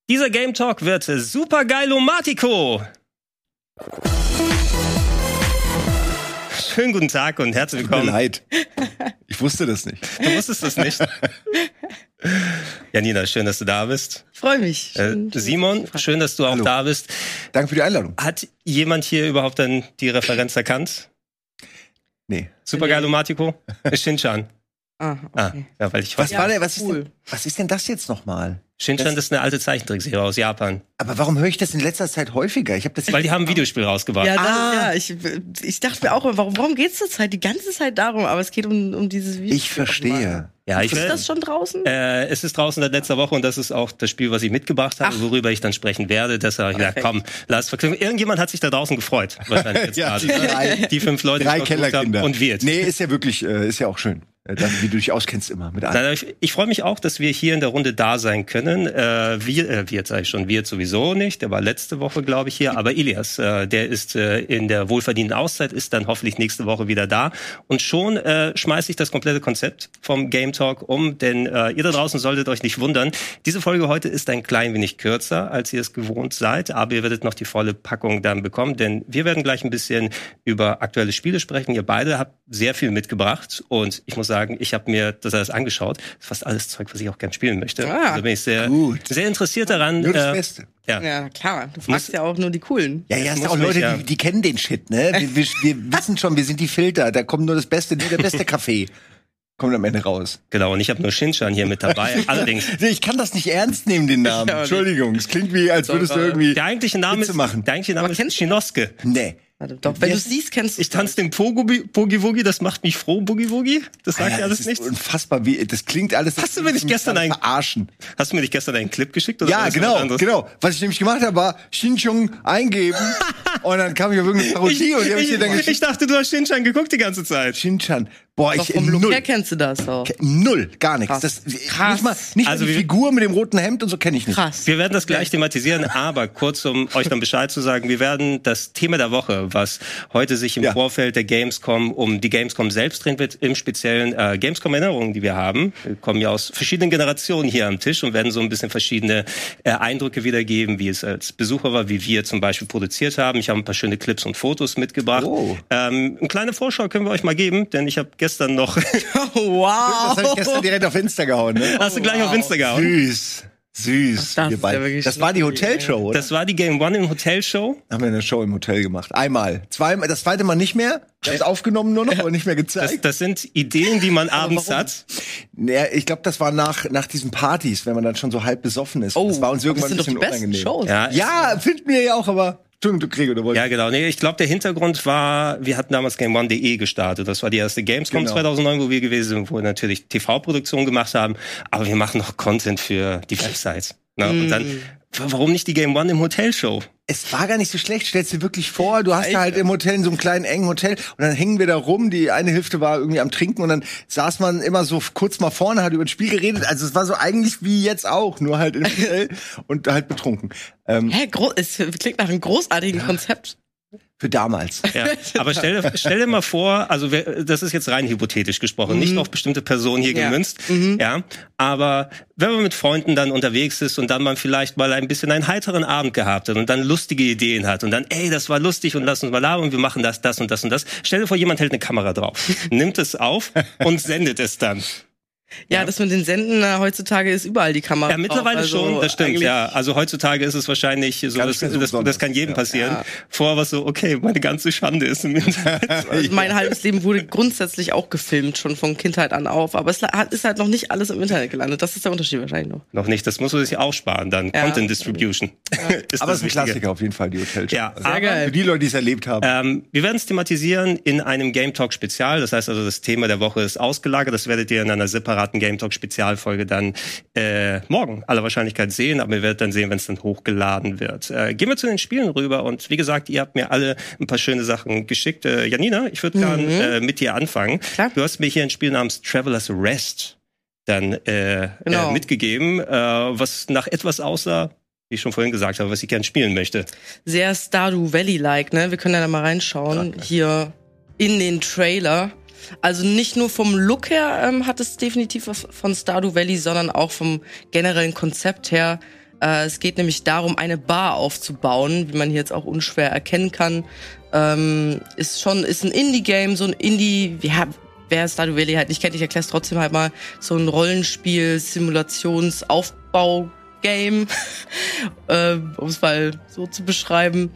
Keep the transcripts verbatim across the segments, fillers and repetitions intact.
Dieser Game Talk wird super geilomatico. Schönen guten Tag und herzlich willkommen. Tut mir leid. Ich wusste das nicht. Du wusstest das nicht. Janina, schön, dass du da bist. Ich freue mich. Schön, äh, Simon, schön, dass du auch Hallo. da bist. Danke für die Einladung. Hat jemand hier überhaupt dann die Referenz erkannt? Nee. Super geilomatico? Shinchan. Ah, okay. Ah, ja, weil ich Was weiß. war denn, was, cool. ist denn, was ist denn das jetzt nochmal? Shinchan Das- ist eine alte Zeichentrickserie aus Japan. Aber warum höre ich das in letzter Zeit häufiger? Ich habe das Weil die haben ein Videospiel rausgebracht. Ja, das, Ah. ja ich, ich dachte mir auch, warum, warum geht es zur Zeit die ganze Zeit darum? Aber es geht um, um dieses Video. Ich verstehe. Ja, ich Ist das schon draußen? Äh, es ist draußen seit letzter Woche und das ist auch das Spiel, was ich mitgebracht habe, Ach. worüber ich dann sprechen werde. Deshalb habe ich gesagt, komm, lass verknüpfen. Irgendjemand hat sich da draußen gefreut. Wahrscheinlich jetzt Ja, gerade. die drei- Die fünf Leute, Drei die ich versucht Kellerkinder. habe und wir. Nee, ist ja wirklich, äh, ist ja auch schön. Äh, Das, wie du dich auskennst immer mit allem. Nein, Ich, ich freue mich auch, dass wir hier in der Runde da sein können. Äh, wir, äh, wir sage ich schon, wir sowieso nicht. Der war letzte Woche, glaube ich, hier. Aber Ilias, äh, der ist äh, in der wohlverdienten Auszeit, ist dann hoffentlich nächste Woche wieder da. Und schon äh, schmeiße ich das komplette Konzept vom Game Talk um, denn äh, ihr da draußen solltet euch nicht wundern. Diese Folge heute ist ein klein wenig kürzer, als ihr es gewohnt seid. Aber ihr werdet noch die volle Packung dann bekommen, denn wir werden gleich ein bisschen über aktuelle Spiele sprechen. Ihr beide habt sehr viel mitgebracht und ich muss sagen, ich habe mir das alles angeschaut. Das ist fast alles Zeug, was ich auch gerne spielen möchte. Ah, also bin ich sehr, gut. sehr interessiert daran. Nur das äh, Beste. ja. Ja, klar. Du fragst ja auch nur die Coolen. Ja, ja, es muss sind auch mich, Leute, ja. die, die kennen den Shit, ne? Wir, wir, wir wissen schon, wir sind die Filter. Da kommt nur das Beste, nur der beste Kaffee. Kommt am Ende raus. Genau, und ich habe nur Shinchan hier mit dabei. Allerdings, Ich kann das nicht ernst nehmen, den Namen. Ja, nicht. Entschuldigung, es klingt wie, als würdest du irgendwie der eigentliche Name Witze ist, machen. der eigentliche Name Aber ist kennst du- Shinosuke. Nee. Warte, doch, wenn du es siehst, kennst du Ich tanze den Boogie Woogie, das macht mich froh, Boogie Woogie. Das sagt Alter, ja alles das ist nichts. unfassbar, wie, das klingt alles. Hast du mir nicht das gestern mich einen- verarschen? Hast du mir nicht gestern einen Clip geschickt? Oder Ja, war das was genau, anderes? genau. Was ich nämlich gemacht habe, war Shinchung eingeben und dann kam ich auf irgendeine Ich, Parodie und die habe ich dir dann ich, ich geschickt. dachte, du hast Shinchan geguckt die ganze Zeit. Shinchan. Boah, doch ich vom Look null. her kennst du das doch. Null, gar nichts. Krass. Das, Krass. Nicht mal, nicht Also mal die wir- Figur mit dem roten Hemd und so kenne ich nicht. Krass. Wir werden das gleich thematisieren, aber kurz, um euch dann Bescheid zu sagen, wir werden das Thema der Woche, was heute sich im Ja. Vorfeld der Gamescom um die Gamescom selbst drehen wird, im speziellen äh, Gamescom-Erinnerungen, die wir haben. Wir kommen ja aus verschiedenen Generationen hier am Tisch und werden so ein bisschen verschiedene äh, Eindrücke wiedergeben, wie es als Besucher war, wie wir zum Beispiel produziert haben. Ich habe ein paar schöne Clips und Fotos mitgebracht. Oh. Ähm, eine kleine Vorschau können wir euch mal geben, denn ich habe gestern noch... Wow. Das habe ich gestern direkt auf Insta gehauen. Ne? Hast du gleich auf Insta gehauen? Süß. Süß. Das wir ist beide. ja wirklich Das war die schnuckelig, Hotelshow, oder? Das war die Game One im Hotelshow. Haben wir eine Show im Hotel gemacht. Einmal. Zweimal. Das zweite Mal nicht mehr. Das ist aufgenommen nur noch, aber nicht mehr Das, gezeigt. das sind Ideen, die man abends warum? hat. Ja, ich glaube, das war nach, nach diesen Partys, wenn man dann schon so halb besoffen ist. Oh, das war uns irgendwann ein das sind doch bisschen die besten unangenehm. Shows. Ja, Ja, finden wir ja auch, aber Entschuldigung, du Gregor, du wolltest. Ja, genau. Nee, ich glaube, der Hintergrund war, wir hatten damals Game One punkt de gestartet. Das war die erste Gamescom Genau. zweitausendneun, wo wir gewesen sind, wo wir natürlich T V-Produktionen gemacht haben. Aber wir machen noch Content für die Website. Ne? Und dann, w- warum nicht die Game One im Hotelshow? Es war gar nicht so schlecht. Stellst dir wirklich vor, du hast da halt im Hotel, in so einem kleinen, engen Hotel, und dann hängen wir da rum. Die eine Hälfte war irgendwie am Trinken und dann saß man immer so kurz mal vorne, hat über das Spiel geredet. Also es war so eigentlich wie jetzt auch, nur halt im Hotel und halt betrunken. Ähm, Hä, gro- es klingt nach einem großartigen Konzept. für damals. Ja, aber stell dir, stell dir mal vor, also wer- das ist jetzt rein hypothetisch gesprochen, nicht auf bestimmte Personen hier Ja. gemünzt, ja, aber wenn man mit Freunden dann unterwegs ist und dann man vielleicht mal ein bisschen einen heiteren Abend gehabt hat und dann lustige Ideen hat und dann, ey, das war lustig und lass uns mal labern und wir machen das, das und das und das. Stell dir vor, jemand hält eine Kamera drauf, nimmt es auf und sendet es dann. Ja, das mit den Senden äh, heutzutage ist überall die Kamera. Ja, mittlerweile drauf, also schon, das stimmt, eigentlich- ja. Also heutzutage ist es wahrscheinlich so, Ganz das, schön so das, das kann jedem besonders, passieren. Ja. Vorher war es so, okay, meine ganze Schande ist im Internet. Also mein halbes Leben wurde grundsätzlich auch gefilmt, schon von Kindheit an auf. Aber es hat- ist halt noch nicht alles im Internet gelandet. Das ist der Unterschied wahrscheinlich noch. Noch nicht, das muss man sich auch sparen, dann Ja. Content Distribution. ist Aber das es ist ein Wichtige. Klassiker auf jeden Fall, die Hotelshow. Ja, Also aber- geil. für die Leute, die es erlebt haben. Ähm, wir werden es thematisieren in einem Game Talk Spezial. Das heißt also, das Thema der Woche ist ausgelagert. Das werdet ihr in einer separaten Game Talk Spezialfolge dann äh, morgen aller Wahrscheinlichkeit sehen. Aber ihr werdet dann sehen, wenn es dann hochgeladen wird. Äh, gehen wir zu den Spielen rüber. Und wie gesagt, ihr habt mir alle ein paar schöne Sachen geschickt. Äh, Janina, ich würde gern äh, mit dir anfangen. Klar. Du hast mir hier ein Spiel namens Traveler's Rest dann äh, Genau. äh, mitgegeben, äh, was nach etwas aussah, wie ich schon vorhin gesagt habe, was ich gern spielen möchte. Sehr Stardew Valley-like, ne? Wir können ja da mal reinschauen. Hier in den Trailer. Also nicht nur vom Look her ähm, hat es definitiv was von Stardew Valley, sondern auch vom generellen Konzept her. Äh, es geht nämlich darum, eine Bar aufzubauen, wie man hier jetzt auch unschwer erkennen kann. Ähm, ist schon, ist ein Indie-Game, so ein Indie, ja, wer Stardew Valley halt nicht kennt, ich erkläre es trotzdem halt mal, so ein Rollenspiel, Simulations-Aufbau-Game, äh, um es mal so zu beschreiben.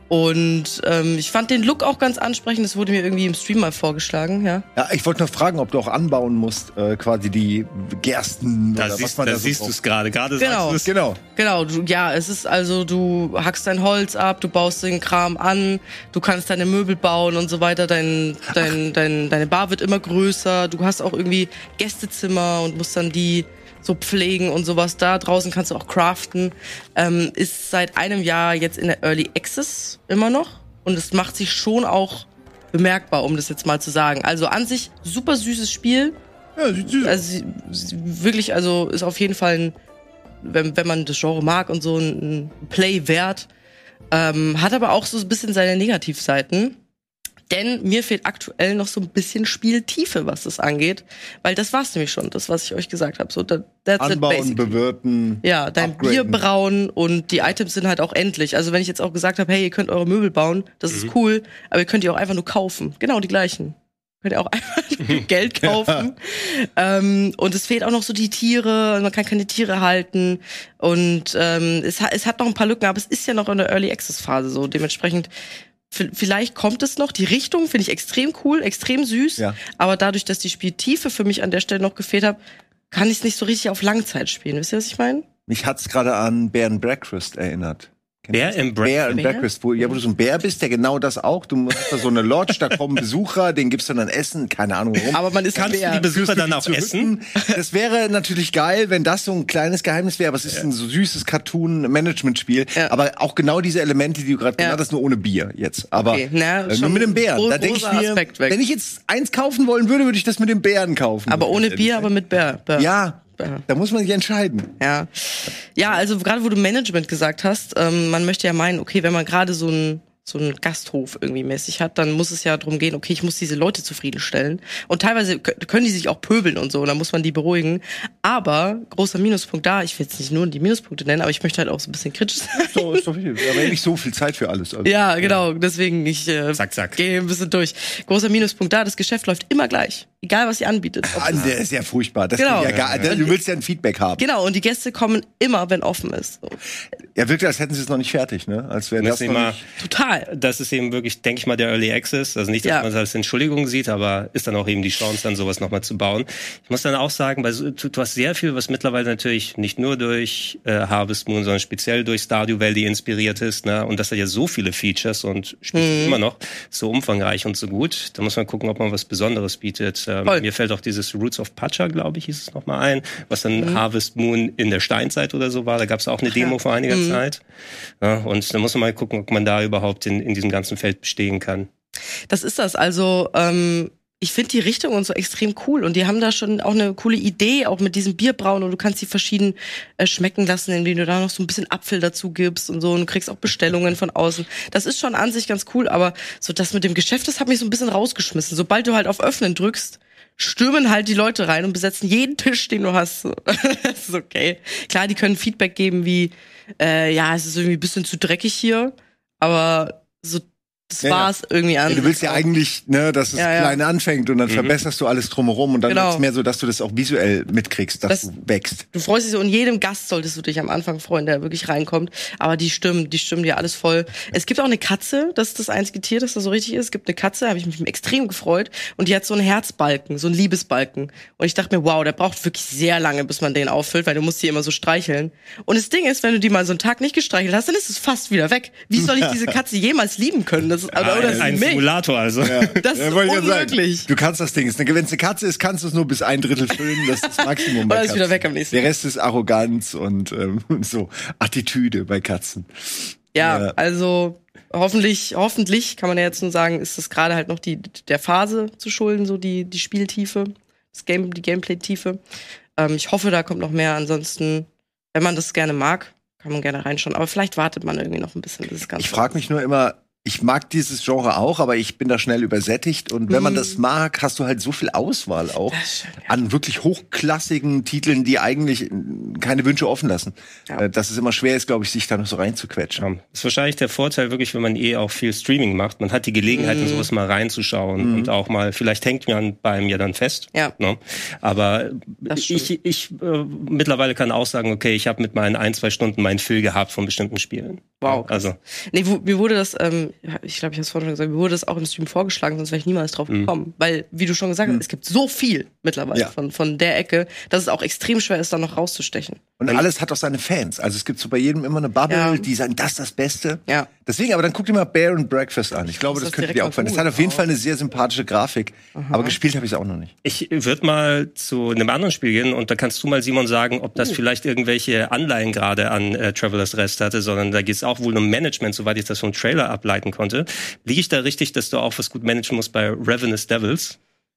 Und ähm, ich fand den Look auch ganz ansprechend. Das wurde mir irgendwie im Stream mal vorgeschlagen, ja. Ja, ich wollte noch fragen, ob du auch anbauen musst, äh, quasi die Gersten Da oder siehst, was man da da so siehst du braucht. es gerade. Gerade Genau. sagst du's. Genau. Genau, du, ja, es ist also, du hackst dein Holz ab, du baust den Kram an, du kannst deine Möbel bauen und so weiter, dein, dein, dein, deine Bar wird immer größer, du hast auch irgendwie Gästezimmer und musst dann die so pflegen und sowas. Da draußen kannst du auch craften. Ähm, ist seit einem Jahr jetzt in der Early Access immer noch und es macht sich schon auch bemerkbar, um das jetzt mal zu sagen. Also an sich super süßes Spiel. Ja, sieht süß aus. Also sie- sie- wirklich, also ist auf jeden Fall ein, wenn, wenn man das Genre mag und so, ein, ein Play wert. Ähm, hat aber auch so ein bisschen seine Negativseiten. Denn mir fehlt aktuell noch so ein bisschen Spieltiefe, was das angeht. Weil das war's nämlich schon, das, was ich euch gesagt habe. So, that, that's it Anbauen, basically. bewirten. Ja, dein upgraden. Bier brauen und die Items sind halt auch endlich. Also wenn ich jetzt auch gesagt habe, hey, ihr könnt eure Möbel bauen, das ist cool, aber ihr könnt die auch einfach nur kaufen. Genau die gleichen. Könnt ihr auch einfach Geld kaufen. ähm, und es fehlt auch noch so die Tiere, man kann keine Tiere halten. Und ähm, es, ha es hat noch ein paar Lücken, aber es ist ja noch in der Early Access Phase so. Dementsprechend, v- vielleicht kommt es noch. Die Richtung finde ich extrem cool, extrem süß. Ja. Aber dadurch, dass die Spieltiefe für mich an der Stelle noch gefehlt hat, kann ich es nicht so richtig auf Langzeit spielen. Wisst ihr, was ich meine? Mich hat's gerade an Bear and Breakfast erinnert. Kennt Bear ihr das? and Breakfast? Bear and Bear? Breakfast, wo, ja, wo du so ein Bär bist, der genau das auch. Du hast da so eine Lodge, da kommen Besucher, denen gibst du dann Essen, keine Ahnung warum. Aber man ist Kannst du Bär. die Besucher Führst du dann die auch zu essen? Hütten. Das wäre natürlich geil, wenn das so ein kleines Geheimnis wäre, aber es ist ein so süßes Cartoon-Management-Spiel. Ja. Aber auch genau diese Elemente, die du gerade Ja. genannt hast, nur ohne Bier jetzt. Aber Okay, na, äh, nur schon mit dem Bären. gro- Da denke ich großer mir, Aspekt weg. wenn ich jetzt eins kaufen wollen würde, würde ich das mit dem Bären kaufen. Aber ohne Bier, aber mit Bär. Bär. Ja, Bär. da muss man sich entscheiden. Ja, ja, also gerade wo du Management gesagt hast, ähm, man möchte ja meinen, okay, wenn man gerade so ein so einen Gasthof irgendwie mäßig hat, dann muss es ja darum gehen, okay, ich muss diese Leute zufriedenstellen. Und teilweise k- können die sich auch pöbeln und so, und dann muss man die beruhigen. Aber, großer Minuspunkt da, ich will jetzt nicht nur die Minuspunkte nennen, aber ich möchte halt auch so ein bisschen kritisch sein. So, ist doch wichtig. Aber nicht so viel Zeit für alles. Also. Ja, genau, deswegen, ich äh, Zack, zack. gehe ein bisschen durch. Großer Minuspunkt da, das Geschäft läuft immer gleich. Egal, was sie anbietet. Ob Ah, das- der ist ja furchtbar. Das Genau. ist ja gar, Ja. du willst ja ein Feedback haben. Genau, und die Gäste kommen immer, wenn offen ist. So. Ja, wirklich, als hätten sie es noch nicht fertig, ne? Als wäre das Müssen noch wir mal, nicht. Total. das ist eben wirklich, denke ich mal, der Early Access. Also nicht, dass Ja. man es als Entschuldigung sieht, aber ist dann auch eben die Chance, dann sowas nochmal zu bauen. Ich muss dann auch sagen, weil so- du, du hast sehr viel, was mittlerweile natürlich nicht nur durch äh, Harvest Moon, sondern speziell durch Stardew Valley inspiriert ist. Ne? Und das hat ja so viele Features und spielt Mhm. immer noch so umfangreich und so gut. Da muss man gucken, ob man was Besonderes bietet. Ähm, Voll. mir fällt auch dieses Roots of Pacha, glaube ich, hieß es nochmal ein, was dann Mhm. Harvest Moon in der Steinzeit oder so war. Da gab es auch eine Demo ja. vor einiger Mhm. Zeit. Ja, und da muss man mal gucken, ob man da überhaupt in, in diesem ganzen Feld bestehen kann. Das ist das. Also, ähm, ich finde die Richtung und so extrem cool. Und die haben da schon auch eine coole Idee, auch mit diesem Bierbrauen. Und du kannst die verschieden äh, schmecken lassen, indem du da noch so ein bisschen Apfel dazu gibst und so. Und du kriegst auch Bestellungen von außen. Das ist schon an sich ganz cool. Aber so das mit dem Geschäft, das hat mich so ein bisschen rausgeschmissen. Sobald du halt auf Öffnen drückst, stürmen halt die Leute rein und besetzen jeden Tisch, den du hast. So. Das ist okay. Klar, die können Feedback geben wie, äh, ja, es ist irgendwie ein bisschen zu dreckig hier. Aber so, das Ja, ja. war's irgendwie an. Ja, du willst ja eigentlich, ne, dass es Ja, ja. klein anfängt und dann Mhm. verbesserst du alles drumherum und dann Genau. ist es mehr so, dass du das auch visuell mitkriegst, dass Das- du wächst. Du freust dich so, und jedem Gast solltest du dich am Anfang freuen, der wirklich reinkommt. Aber die stimmen, die stimmen dir alles voll. Es gibt auch eine Katze, das ist das einzige Tier, das da so richtig ist. Es gibt eine Katze, habe ich mich extrem gefreut. Und die hat so einen Herzbalken, so einen Liebesbalken. Und ich dachte mir, wow, der braucht wirklich sehr lange, bis man den auffüllt, weil du musst die immer so streicheln. Und das Ding ist, wenn du die mal so einen Tag nicht gestreichelt hast, dann ist es fast wieder weg. Wie soll ich diese Katze jemals lieben können? Das ist, oder, oder ein, ein mich. Simulator also. Das ist wollte ich ja sagen. unmöglich. Du kannst das Ding. Wenn es eine Katze ist, kannst du es nur bis ein Drittel füllen. Das ist das Maximum bei Oder ist Katzen. wieder weg am nächsten Der Rest ist Arroganz und ähm, so Attitüde bei Katzen. Ja, Ja. also hoffentlich, hoffentlich kann man ja jetzt nur sagen, ist das gerade halt noch die der Phase zu schulden, so die die Spieltiefe, das Game, die Gameplay-Tiefe. Ähm, ich hoffe, da kommt noch mehr. Ansonsten, wenn man das gerne mag, kann man gerne reinschauen. Aber vielleicht wartet man irgendwie noch ein bisschen. Das ist ganz Ich frage mich nur immer, Ich mag dieses Genre auch, aber ich bin da schnell übersättigt. Und wenn man das mag, hast du halt so viel Auswahl auch schön, ja. an wirklich hochklassigen Titeln, die eigentlich keine Wünsche offen lassen. Ja. Dass es immer schwer ist, glaube ich, sich da noch so reinzuquetschen. Ja. Das ist wahrscheinlich der Vorteil wirklich, wenn man eh auch viel Streaming macht. Man hat die Gelegenheit, Mhm. in sowas mal reinzuschauen Mhm. und auch mal, vielleicht hängt man bei einem ja dann fest. Ja. Ne? Aber Das stimmt. ich, ich äh, mittlerweile kann auch sagen, okay, ich habe mit meinen ein, zwei Stunden meinen Fill gehabt von bestimmten Spielen. Wow. Also Nee, wo, mir wurde das, ähm, ich glaube, ich habe es vorhin schon gesagt, mir wurde das auch im Stream vorgeschlagen, sonst wäre ich niemals drauf gekommen. Weil, wie du schon gesagt hast, Mhm. es gibt so viel mittlerweile Ja. von, von der Ecke, dass es auch extrem schwer ist, da noch rauszustechen. Und alles hat auch seine Fans. Also es gibt so bei jedem immer eine Bubble, Ja. die sagen, das ist das Beste. Ja. Deswegen, aber dann guck dir mal Bear and Breakfast an. Ich glaube, Das das, ist könnte direkt dir mal auch gefallen. Das gut. hat auf jeden Auch. Fall eine sehr sympathische Grafik. Aber gespielt habe ich es auch noch nicht. ich würde mal zu einem anderen Spiel gehen und da kannst du mal, Simon, sagen, ob das vielleicht irgendwelche Anleihen gerade an äh, Travelers Rest hatte, sondern da geht es auch wohl um Management, soweit ich das vom Trailer ableiten konnte. Liege ich da richtig, dass du auch was gut managen musst bei Ravenous Devils?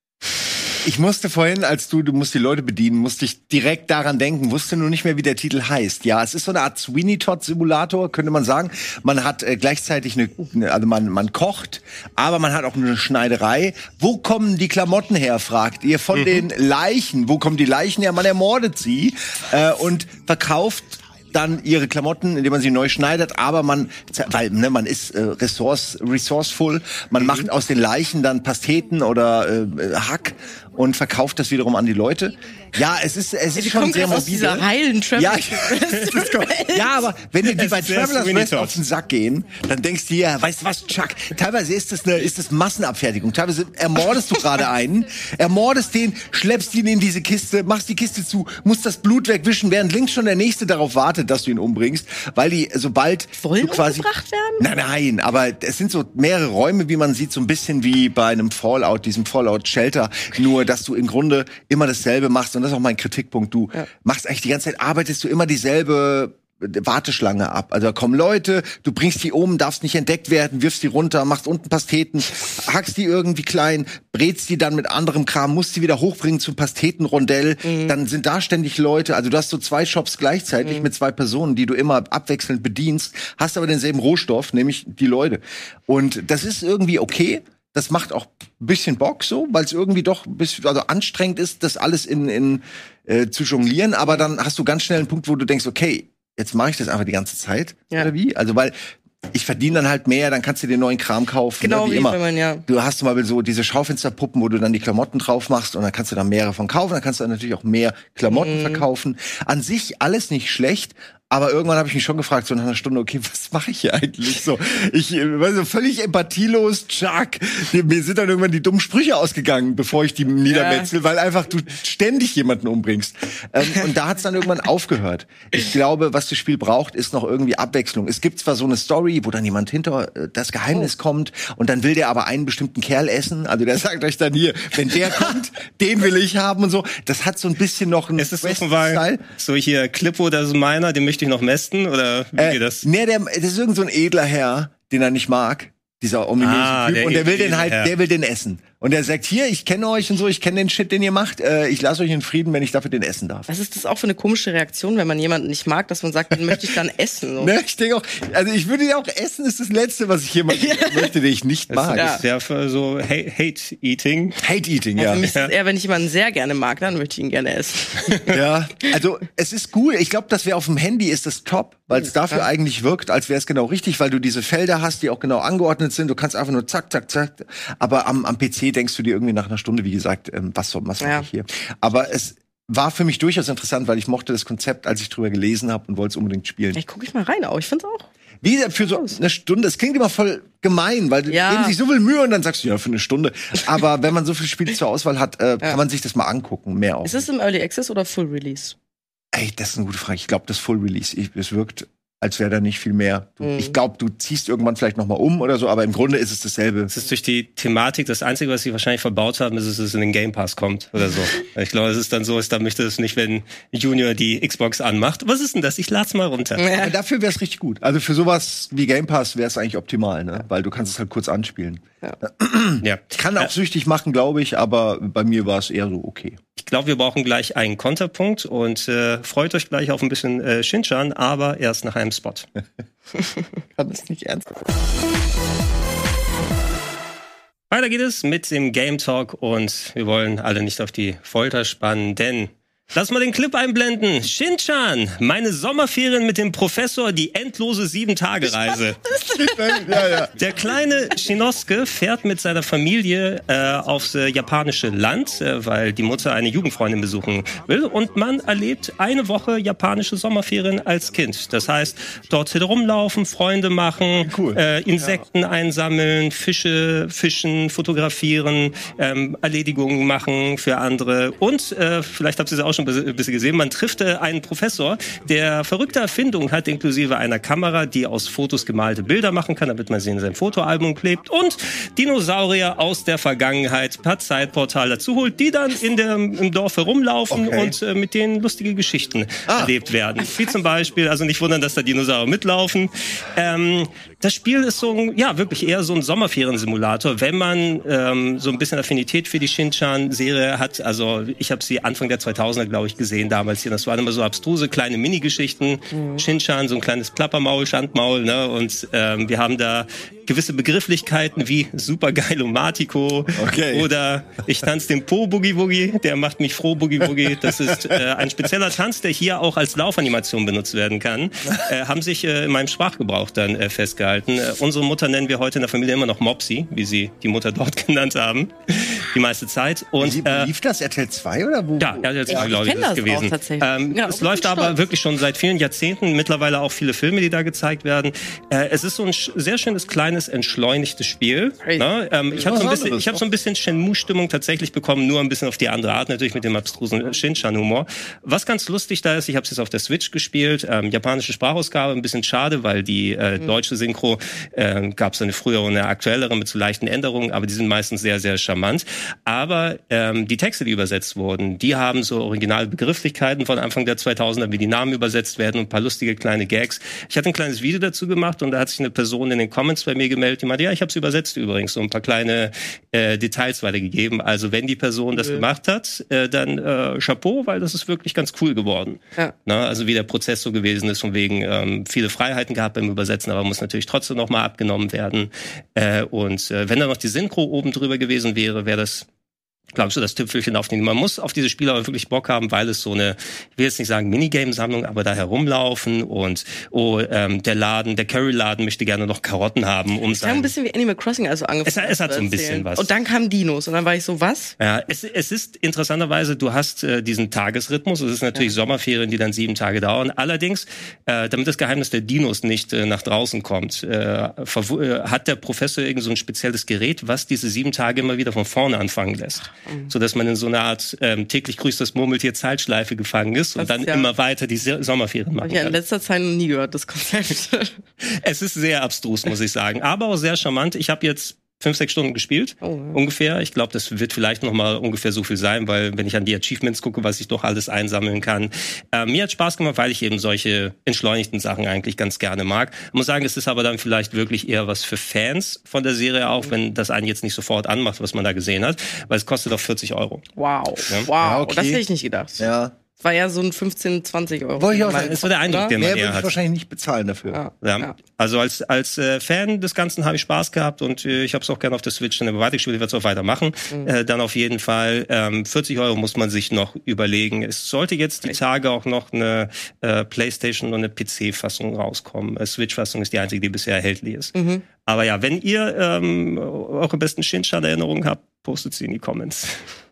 Ich musste vorhin, als du, du musst die Leute bedienen, musste ich direkt daran denken, wusste nur nicht mehr, wie der Titel heißt. Ja, es ist so eine Art Sweeney Todd Simulator, könnte man sagen. Man hat äh, gleichzeitig eine, also man, man kocht, aber man hat auch eine Schneiderei. Wo kommen die Klamotten her, fragt ihr, von Mhm. den Leichen. Wo kommen die Leichen her? Man ermordet sie äh, und verkauft dann ihre Klamotten, indem man sie neu schneidet, aber man, weil ne, man ist äh, resource, resourceful, man Mhm. macht aus den Leichen dann Pasteten oder äh, Hack und verkauft das wiederum an die Leute. Ja, es ist es ist Wir schon kommen sehr gerade aus dieser morbide. heilen Travel. Ja, das kommt. Ja, aber wenn dir die Es bei ist sehr Travelers Sweeney Rest Todd. auf den Sack gehen, dann denkst du ja, weißt du was, Chuck, teilweise ist das eine, ist das Massenabfertigung. Teilweise ermordest du gerade einen, ermordest den, schleppst ihn in diese Kiste, machst die Kiste zu, musst das Blut wegwischen, während links schon der Nächste darauf wartet, dass du ihn umbringst, weil die, sobald Wollen du quasi... umgebracht werden? Nein, nein, aber es sind so mehrere Räume, wie man sieht, so ein bisschen wie bei einem Fallout, diesem Fallout Shelter, nur, dass du im Grunde immer dasselbe machst und das ist auch mein Kritikpunkt. Du Ja. machst eigentlich die ganze Zeit, arbeitest du immer dieselbe Warteschlange ab. Also da kommen Leute, du bringst die um, darfst nicht entdeckt werden, wirfst die runter, machst unten Pasteten, hackst die irgendwie klein, brätst die dann mit anderem Kram, musst die wieder hochbringen zum Pastetenrondell. Mhm. Dann sind da ständig Leute. Also du hast so zwei Shops gleichzeitig Mhm. mit zwei Personen, die du immer abwechselnd bedienst, hast aber denselben Rohstoff, nämlich die Leute. Und das ist irgendwie okay. Das macht auch ein bisschen Bock so, weil es irgendwie doch ein bisschen, also anstrengend ist, das alles in, in äh, zu jonglieren. Aber dann hast du ganz schnell einen Punkt, wo du denkst, okay, jetzt mache ich das einfach die ganze Zeit. Ja. Oder wie? Also weil ich verdiene dann halt mehr, dann kannst du dir neuen Kram kaufen. Genau, ne, wie wie immer. wenn man, ja. Du hast zum Beispiel so diese Schaufensterpuppen, wo du dann die Klamotten drauf machst und dann kannst du da mehrere von kaufen. Dann kannst du dann natürlich auch mehr Klamotten Mhm. verkaufen. An sich alles nicht schlecht. Aber irgendwann habe ich mich schon gefragt, so nach einer Stunde, okay, was mache ich hier eigentlich so? Ich äh, war so völlig empathielos, Chuck. Mir sind dann irgendwann die dummen Sprüche ausgegangen, bevor ich die niedermetzel, weil einfach du ständig jemanden umbringst. Ähm, und da hat es dann irgendwann aufgehört. Ich glaube, was das Spiel braucht, ist noch irgendwie Abwechslung. Es gibt zwar so eine Story, wo dann jemand hinter äh, das Geheimnis Oh. kommt und dann will der aber einen bestimmten Kerl essen. Also der sagt euch dann hier, wenn der kommt, den will ich haben und so. Das hat so ein bisschen noch einen Ist es so von Western-Style. Wahl, so hier, Klippo, das ist meiner, den möchte ich noch mästen, oder wie Äh, geht das? Nee, der, das ist irgend so ein edler Herr, den er nicht mag. Dieser ominöse Ah, Typ. der Und der will edle den halt, Herr. der will den essen. Und er sagt, hier, ich kenne euch und so, ich kenne den Shit, den ihr macht. Äh, ich lasse euch in Frieden, wenn ich dafür den essen darf. Was ist das auch für eine komische Reaktion, wenn man jemanden nicht mag, dass man sagt, den möchte ich dann essen? So. Ne, ich denke auch, also ich würde ja auch essen, ist das Letzte, was ich jemanden möchte, den ich nicht Das mag. Ja. ist ja für so Ha- Hate-Eating. Hate-Eating, Ja, ja. für mich ist es eher, wenn ich jemanden sehr gerne mag, dann möchte ich ihn gerne essen. Ja, also es ist cool. Ich glaube, das wäre auf dem Handy ist das top, weil es dafür Ja. eigentlich wirkt, als wäre es genau richtig, weil du diese Felder hast, die auch genau angeordnet sind. Du kannst einfach nur zack, zack, zack. Aber am, am P C denkst du dir irgendwie nach einer Stunde, wie gesagt, ähm, was soll was Ja. mache ich hier? Aber es war für mich durchaus interessant, weil ich mochte das Konzept, als ich drüber gelesen habe und wollte es unbedingt spielen. Vielleicht gucke ich mal rein, auch. Ich find's auch. Wie gesagt, für so eine Stunde, das klingt immer voll gemein, weil die Ja. geben sich so viel Mühe und dann sagst du, ja, für eine Stunde. Aber wenn man so viele Spiele zur Auswahl hat, äh, kann man sich das mal angucken, mehr auch. Ist es im Early Access oder Full Release? Ey, das ist eine gute Frage. Ich glaube, das Full Release. Ich, es wirkt, als wäre da nicht viel mehr. Du, Mhm. Ich glaube, du ziehst irgendwann vielleicht noch mal um oder so, aber im Grunde ist es dasselbe. Das ist durch die Thematik das Einzige, was sie wahrscheinlich verbaut haben, ist, dass es in den Game Pass kommt oder so. Ich glaube, es ist dann so, da möchte es nicht, wenn Junior die Xbox anmacht. Was ist denn das? Ich lad's mal runter. Aber dafür wäre es richtig gut. Also für sowas wie Game Pass wäre es eigentlich optimal, ne? Weil du kannst es halt kurz anspielen. Ja. Kann auch süchtig machen, glaube ich, aber bei mir war es eher so okay. Ich glaube, wir brauchen gleich einen Konterpunkt und äh, freut euch gleich auf ein bisschen äh, Shin-Chan, aber erst nach einem Spot. Kann das nicht ernst sein. Weiter geht es mit dem Game Talk und wir wollen alle nicht auf die Folter spannen, denn lass mal den Clip einblenden. Shin-Chan, meine Sommerferien mit dem Professor, die endlose Sieben-Tage-Reise. ja, ja. Der kleine Shinosuke fährt mit seiner Familie äh, aufs äh, japanische Land, äh, weil die Mutter eine Jugendfreundin besuchen will. Und man erlebt eine Woche japanische Sommerferien als Kind. Das heißt, dort rumlaufen, Freunde machen, Cool. äh, Insekten ja. einsammeln, Fische fischen, fotografieren, ähm, Erledigungen machen für andere. Und äh, vielleicht habt ihr es auch schon ein bisschen gesehen, man trifft äh, einen Professor, der verrückte Erfindungen hat, inklusive einer Kamera, die aus Fotos gemalte Bilder machen kann, damit man sie in sein Fotoalbum klebt und Dinosaurier aus der Vergangenheit per Zeitportal dazu holt, die dann in der, im Dorf herumlaufen okay. und äh, mit denen lustige Geschichten ah. erlebt werden. Wie zum Beispiel, also nicht wundern, dass da Dinosaurier mitlaufen. Ähm, das Spiel ist so ein, ja, wirklich eher so ein Sommerferien-Simulator, wenn man ähm, so ein bisschen Affinität für die Shin-Chan-Serie hat. Also ich habe sie Anfang der zweitausender, glaube ich, gesehen damals hier. Das waren immer so abstruse kleine Mini-Geschichten. Mhm. Shin-Chan, so ein kleines Plappermaul, Schandmaul, ne? Und ähm, wir haben da gewisse Begrifflichkeiten wie Supergeilomatico okay. oder ich tanze den Po-Boogie-Woogie, der macht mich froh, Boogie-Woogie. Das ist äh, ein spezieller Tanz, der hier auch als Laufanimation benutzt werden kann. Äh, haben sich äh, in meinem Sprachgebrauch dann äh, festgehalten. Äh, unsere Mutter nennen wir heute in der Familie immer noch Mopsi, wie sie die Mutter dort genannt haben, die meiste Zeit. Und wie, äh, lief das? R T L zwei oder wo? Ja, R T L zwei, glaube ich, ist es gewesen. Ähm, ja, es läuft aber stolz. wirklich schon seit vielen Jahrzehnten, mittlerweile auch viele Filme, die da gezeigt werden. Äh, es ist so ein sch- sehr schönes, kleines, entschleunigtes Spiel. Ne? Ähm, ich habe so ein bisschen, ich habe so ein bisschen Shenmue-Stimmung tatsächlich bekommen, nur ein bisschen auf die andere Art, natürlich mit dem abstrusen Shin-Chan-Humor. Was ganz lustig da ist, ich habe es jetzt auf der Switch gespielt, ähm, japanische Sprachausgabe, ein bisschen schade, weil die äh, mhm. deutsche Synchro äh, gab es eine frühere und eine aktuellere mit so leichten Änderungen, aber die sind meistens sehr, sehr charmant. Aber ähm, die Texte, die übersetzt wurden, die haben so originale Begrifflichkeiten von Anfang der zweitausender, wie die Namen übersetzt werden und ein paar lustige kleine Gags. Ich hatte ein kleines Video dazu gemacht und da hat sich eine Person in den Comments bei mir gemeldet, die meinte, ja, ich habe es übersetzt übrigens, so ein paar kleine äh, Details weitergegeben. Also wenn die Person das gemacht hat, äh, dann äh, Chapeau, weil das ist wirklich ganz cool geworden. Ja. Na, also wie der Prozess so gewesen ist, von wegen ähm, viele Freiheiten gehabt beim Übersetzen, aber muss natürlich trotzdem noch mal abgenommen werden. Äh, und äh, wenn da noch die Synchro oben drüber gewesen wäre, wäre das, glaube ich, so das Tüpfelchen auf den. Man muss auf diese Spiele aber wirklich Bock haben, weil es so eine, ich will jetzt nicht sagen Minigame-Sammlung, aber da herumlaufen und oh, ähm, der Laden, der Curry-Laden möchte gerne noch Karotten haben, um sein... Es war ein bisschen wie Animal Crossing, also angefangen. Es, es hat so ein bisschen was. Und dann kamen Dinos und dann war ich so, was? Ja, es, es ist interessanterweise, du hast äh, diesen Tagesrhythmus, es ist natürlich ja. Sommerferien, die dann sieben Tage dauern. Allerdings, äh, damit das Geheimnis der Dinos nicht äh, nach draußen kommt, äh, verw- äh, hat der Professor irgend so ein spezielles Gerät, was diese sieben Tage immer wieder von vorne anfangen lässt. So dass man in so einer Art ähm, täglich grüßt das Murmeltier Zeitschleife gefangen ist und das dann ist ja immer weiter die Sommerferien machen kann. Hab ich in letzter Zeit noch nie gehört, das Konzept. Es ist sehr abstrus, muss ich sagen, aber auch sehr charmant. Ich habe jetzt fünf, sechs Stunden gespielt, oh, ja. ungefähr. Ich glaube, das wird vielleicht noch mal ungefähr so viel sein, weil wenn ich an die Achievements gucke, was ich doch alles einsammeln kann. Äh, mir hat Spaß gemacht, weil ich eben solche entschleunigten Sachen eigentlich ganz gerne mag. Ich muss sagen, es ist aber dann vielleicht wirklich eher was für Fans von der Serie auch, wenn das einen jetzt nicht sofort anmacht, was man da gesehen hat, weil es kostet doch vierzig Euro. Wow, ja? wow, ja, okay. Das hätte ich nicht gedacht. Ja. War ja so ein fünfzehn, zwanzig Euro. Wollte ich auch sagen, das war der Eindruck, den man mehr eher würde ich hat. wahrscheinlich nicht bezahlen dafür. Ja. Ja. Ja. Also als als äh, Fan des Ganzen habe ich Spaß gehabt und äh, ich habe es auch gerne auf der Switch dann weitergespielt, ich werde es auch weitermachen. Mhm. Äh, dann auf jeden Fall ähm, vierzig Euro muss man sich noch überlegen. Es sollte jetzt die Tage auch noch eine äh, PlayStation und eine P C-Fassung rauskommen. Eine Switch-Fassung ist die einzige, die bisher erhältlich ist. Mhm. Aber ja, wenn ihr ähm, eure besten Shin-Chan-Erinnerungen habt, postet sie in die Comments.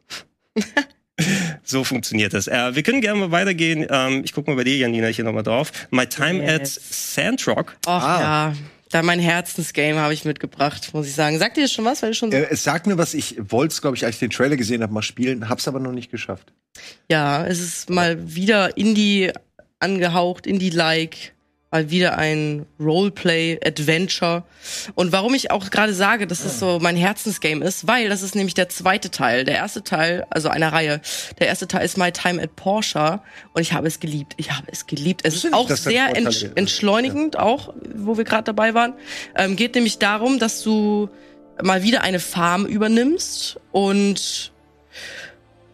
So funktioniert das. Äh, wir können gerne mal weitergehen. Ähm, ich gucke mal bei dir, Janina, hier nochmal drauf. My Time yes. at Sandrock. Ach ah. ja, da mein Herzensgame habe ich mitgebracht, muss ich sagen. Sagt dir das schon was? Weil du schon so äh, es sagt mir was. Ich wollte es, glaube ich, als ich den Trailer gesehen habe, mal spielen. Hab's aber noch nicht geschafft. Ja, es ist mal wieder Indie angehaucht, Indie-like. Mal wieder ein Roleplay-Adventure. Und warum ich auch gerade sage, dass es so mein Herzensgame ist, weil das ist nämlich der zweite Teil. Der erste Teil, also einer Reihe, der erste Teil ist My Time at Porsche und ich habe es geliebt. Ich habe es geliebt. Es ist auch sehr entsch- entschleunigend, auch, wo wir gerade dabei waren. Ähm, geht nämlich darum, dass du mal wieder eine Farm übernimmst und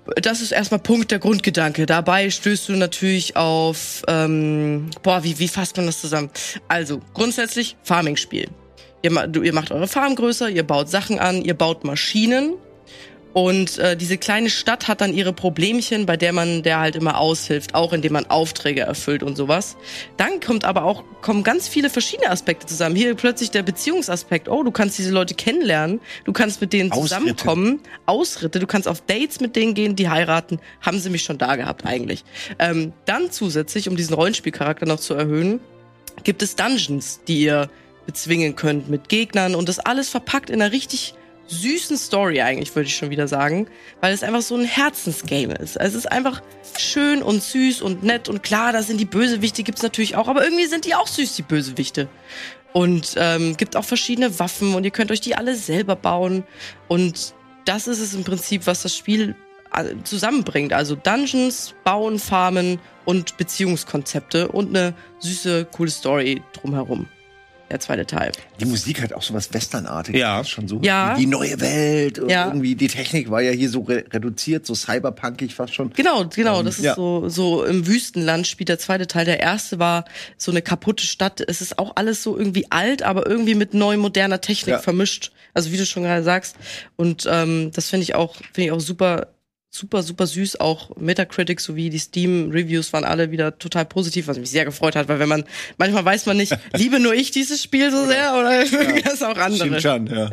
Das ist erstmal Punkt der Grundgedanke. Dabei stößt du natürlich auf, ähm, boah, wie, wie fasst man das zusammen? Also, grundsätzlich Farming-Spiel. Ihr, ma- du, ihr macht eure Farm größer, ihr baut Sachen an, ihr baut Maschinen. Und äh, diese kleine Stadt hat dann ihre Problemchen, bei der man der halt immer aushilft, auch indem man Aufträge erfüllt und sowas. Dann kommt aber auch kommen ganz viele verschiedene Aspekte zusammen. Hier plötzlich der Beziehungsaspekt. Oh, du kannst diese Leute kennenlernen, du kannst mit denen zusammenkommen, Ausritte, du kannst auf Dates mit denen gehen, die heiraten. Haben sie mich schon da gehabt eigentlich. Ähm, dann zusätzlich, um diesen Rollenspielcharakter noch zu erhöhen, gibt es Dungeons, die ihr bezwingen könnt mit Gegnern und das alles verpackt in einer richtig süßen Story eigentlich, würde ich schon wieder sagen, weil es einfach so ein Herzensgame ist. Also es ist einfach schön und süß und nett und klar, da sind die Bösewichte, gibt's natürlich auch, aber irgendwie sind die auch süß, die Bösewichte. Und ähm, gibt auch verschiedene Waffen und ihr könnt euch die alle selber bauen und das ist es im Prinzip, was das Spiel zusammenbringt. Also Dungeons, Bauen, Farmen und Beziehungskonzepte und eine süße, coole Story drumherum. Der zweite Teil. Die Musik hat auch so was Westernartiges. Ja. Schon so Ja. die neue Welt. Und Ja. irgendwie die Technik war ja hier so re- reduziert, so cyberpunkig fast schon. Genau, genau. Ähm, Das ist ja. so, so im Wüstenland spielt der zweite Teil. Der erste war so eine kaputte Stadt. Es ist auch alles so irgendwie alt, aber irgendwie mit neu moderner Technik Ja. vermischt. Also wie du schon gerade sagst. Und ähm, das finde ich auch, finde ich auch super. Super, super süß, auch Metacritic sowie die Steam-Reviews waren alle wieder total positiv, was mich sehr gefreut hat, weil wenn man, manchmal weiß man nicht, liebe nur ich dieses Spiel so sehr oder mögen das auch andere. Shin-Chan, ja.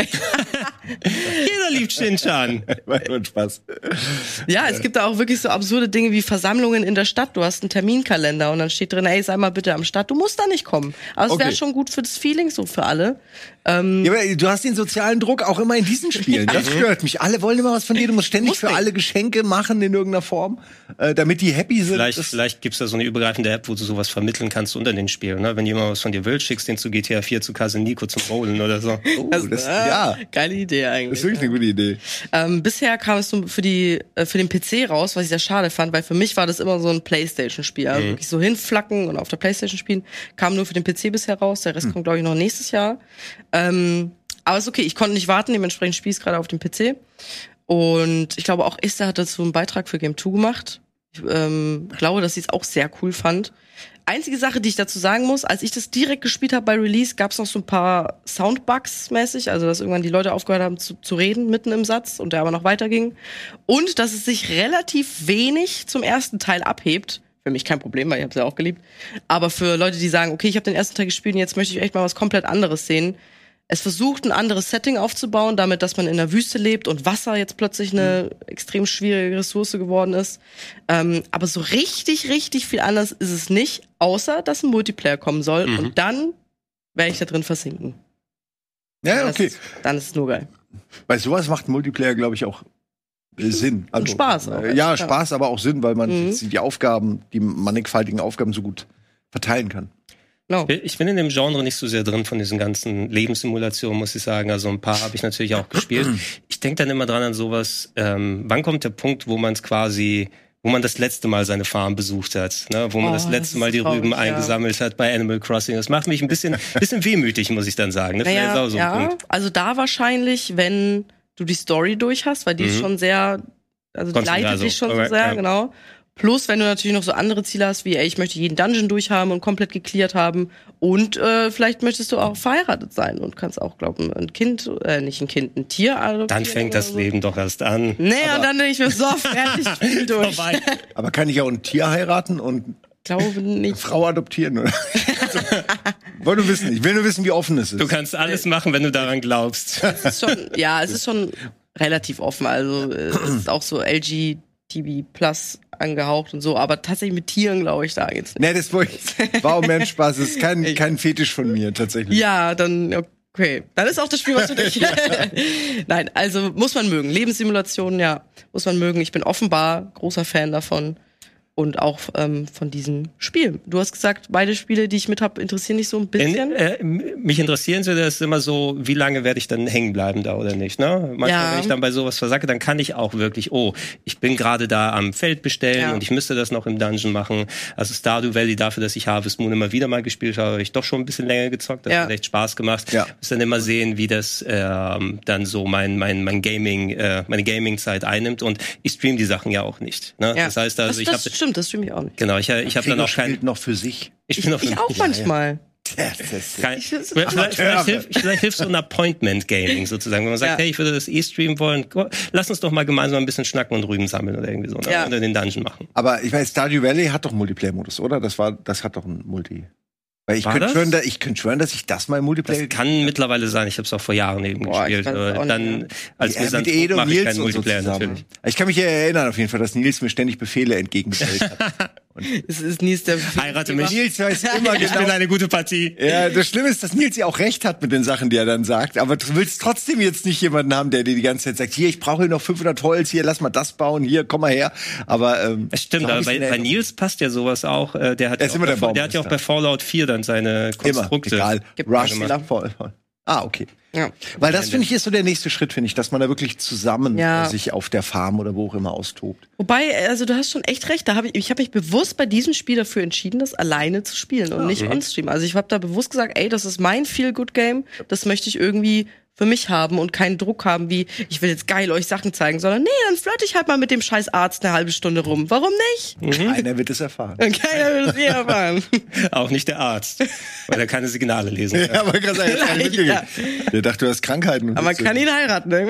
Jeder liebt Shin-Chan. Macht nur Spaß. Ja, es gibt da auch wirklich so absurde Dinge wie Versammlungen in der Stadt. Du hast einen Terminkalender und dann steht drin, ey, sei mal bitte am Start. Du musst da nicht kommen. Aber es wäre Okay. schon gut für das Feeling, so für alle. Ähm, Ja, aber du hast den sozialen Druck auch immer in diesen Spielen. Das stört mich. Alle wollen immer was von dir. Du musst ständig Muss für nicht. alle Geschenke machen in irgendeiner Form, äh, damit die happy sind. Vielleicht, Das- vielleicht gibt's da so eine übergreifende App, wo du sowas vermitteln kannst unter den Spielen. Ne? Wenn jemand was von dir will, schickst den zu G T A vier zu Casemiro zum Bowlen oder so. Oh, das, das, äh, ja, Geile Idee das eigentlich. ist wirklich eine gute Idee. Ähm, bisher kam es nur für die äh, für den P C raus, was ich sehr schade fand, weil für mich war das immer so ein PlayStation-Spiel, also wirklich so hinflacken und auf der PlayStation spielen. Kam nur für den P C bisher raus, der Rest kommt glaube ich noch nächstes Jahr. Ähm, aber ist okay, ich konnte nicht warten, dementsprechend spiele ich es gerade auf dem P C. Und ich glaube auch Esther hat dazu einen Beitrag für Game zwei gemacht. Ich ähm, glaube, dass sie es auch sehr cool fand. Einzige Sache, die ich dazu sagen muss, als ich das direkt gespielt habe bei Release, gab es noch so ein paar Soundbugs mäßig, also dass irgendwann die Leute aufgehört haben zu, zu reden mitten im Satz und der aber noch weiterging. Und dass es sich relativ wenig zum ersten Teil abhebt. Für mich kein Problem, weil ich habe es ja auch geliebt. Aber für Leute, die sagen, okay, ich habe den ersten Teil gespielt und jetzt möchte ich echt mal was komplett anderes sehen. Es versucht, ein anderes Setting aufzubauen, damit, dass man in der Wüste lebt und Wasser jetzt plötzlich eine mhm. extrem schwierige Ressource geworden ist. Ähm, aber so richtig, richtig viel anders ist es nicht, außer dass ein Multiplayer kommen soll. Mhm. Und dann werde ich da drin versinken. Ja, dann okay. Ist, dann ist es nur geil. Bei sowas macht Multiplayer, glaube ich, auch äh, Sinn. Also, und Spaß auch. Äh, ja, klar. Spaß, aber auch Sinn, weil man Mhm. die, die Aufgaben, die mannigfaltigen Aufgaben so gut verteilen kann. No. Ich bin in dem Genre nicht so sehr drin von diesen ganzen Lebenssimulationen, muss ich sagen. Also ein paar habe ich natürlich auch gespielt. Ich denke dann immer dran an sowas, ähm, wann kommt der Punkt, wo man es quasi, wo man das letzte Mal seine Farm besucht hat, ne? Wo man Oh, das das letzte ist Mal die traurig, Rüben ja. eingesammelt hat bei Animal Crossing. Das macht mich ein bisschen, bisschen wehmütig, muss ich dann sagen. Ne? Vielleicht ist Naja, auch so ein ja, Punkt. also da wahrscheinlich, wenn du die Story durch hast, weil die ist Mhm. schon sehr, also die Konzentriert, leitet also, dich schon so alright, sehr, ja. genau. Plus, wenn du natürlich noch so andere Ziele hast, wie, ey, ich möchte jeden Dungeon durchhaben und komplett geklärt haben. Und äh, vielleicht möchtest du auch verheiratet sein und kannst auch, glauben, ein Kind, äh, nicht ein Kind, ein Tier adoptieren. Dann fängt oder das so. Leben doch erst an. Naja, dann denke ich mir, so, fertig, Spiel durch. Vorbei. Aber kann ich auch ein Tier heiraten und Glaube eine nicht. Frau adoptieren? Oder? Wollte nur wissen. Ich will nur wissen, wie offen es ist. Du kannst alles machen, wenn du daran glaubst. Es ist schon, ja, es ist schon relativ offen. Also äh, es ist auch so L G T B Plus angehaucht und so, aber tatsächlich mit Tieren, glaube ich, da geht's nicht. Nee, das war, war auch mehr ein Spaß. Das ist kein, kein Fetisch von mir, tatsächlich. Ja, dann, okay. Dann ist auch das Spiel was für dich. Nein, also muss man mögen. Lebenssimulationen, ja, muss man mögen. Ich bin offenbar großer Fan davon. und auch ähm, von diesem Spiel. Du hast gesagt, beide Spiele, die ich mit habe, interessieren dich so ein bisschen. In, äh, mich interessieren sie, das ist immer so, wie lange werde ich dann hängen bleiben da oder nicht. Ne? Manchmal, Ja. wenn ich dann bei sowas versacke, dann kann ich auch wirklich, oh, ich bin gerade da am Feld bestellen Ja. und ich müsste das noch im Dungeon machen. Also Stardew Valley, dafür, dass ich Harvest Moon immer wieder mal gespielt habe, habe ich doch schon ein bisschen länger gezockt. Das Ja. hat echt Spaß gemacht. Ja. Muss dann immer sehen, wie das ähm, dann so mein mein mein Gaming, äh, meine Gaming-Zeit einnimmt. Und ich stream die Sachen ja auch nicht. Ne? Ja. Das heißt, also das, ich das habe stimmt, das stimmt ich auch nicht. genau, ich, ich habe dann auch kein, spielt noch für sich. ich Ich, bin auf ich auch manchmal. Das ist Kein, Ich- vielleicht, vielleicht, vielleicht, hilft, vielleicht hilft so ein Appointment-Gaming sozusagen, wenn man sagt, Ja. hey, ich würde das eh streamen wollen, lass uns doch mal gemeinsam ein bisschen schnacken und Rüben sammeln oder irgendwie so, ne? Ja. Oder den Dungeon machen. Aber ich weiß, Stardew Valley hat doch einen Multiplayer-Modus, oder? Das war, das hat doch einen Multi. Weil ich War könnte das? schwören, da, ich könnte schwören, dass ich das mal im Multiplayer. Das kann mittlerweile sein, ich habe es auch vor Jahren eben Boah, ich gespielt. weiß es Aber auch nicht dann, mehr. als Ja, wir dann mit Ede und mache ich Nils keinen und so Multiplayer zusammen. natürlich. Ich kann mich erinnern auf jeden Fall, dass Nils mir ständig Befehle entgegengestellt hat. Es ist nie der Heirate mich. Nils weiß immer Ich bin genau. eine gute Partie. Ja, das Schlimme ist, dass Nils ja auch recht hat mit den Sachen, die er dann sagt. Aber du willst trotzdem jetzt nicht jemanden haben, der dir die ganze Zeit sagt, hier, ich brauche hier noch fünfhundert Holz, hier, lass mal das bauen, hier, komm mal her. Aber ähm, Das stimmt, so hab aber ich's bei, in bei Erinnerung. Nils passt ja sowas auch. Äh, der hat Er ja ist auch immer bei, der der hat ja auch bei Baumeister. Fallout vier dann seine Immer, Konstrukte. egal. Gibt Rush gemacht. nach voll. voll. Ah, okay. Ja. Weil das, finde ich, ist so der nächste Schritt, finde ich, dass man da wirklich zusammen Ja. äh, sich auf der Farm oder wo auch immer austobt. Wobei, also du hast schon echt recht. Da hab ich ich habe mich bewusst bei diesem Spiel dafür entschieden, das alleine zu spielen und nicht on-stream. Also ich habe da bewusst gesagt, ey, das ist mein Feel-Good-Game. Das möchte ich irgendwie für mich haben und keinen Druck haben, wie ich will jetzt geil euch Sachen zeigen, sondern nee, dann flirte ich halt mal mit dem scheiß Arzt eine halbe Stunde rum. Warum nicht? Keiner wird es erfahren. Und keiner will es je erfahren. Auch nicht der Arzt, weil er keine Signale lesen kann. Ja, aber gerade sagen, jetzt keine mitgegeben. Ja. Der dachte, du hast Krankheiten. Und Aber man so. kann ihn heiraten. Ich,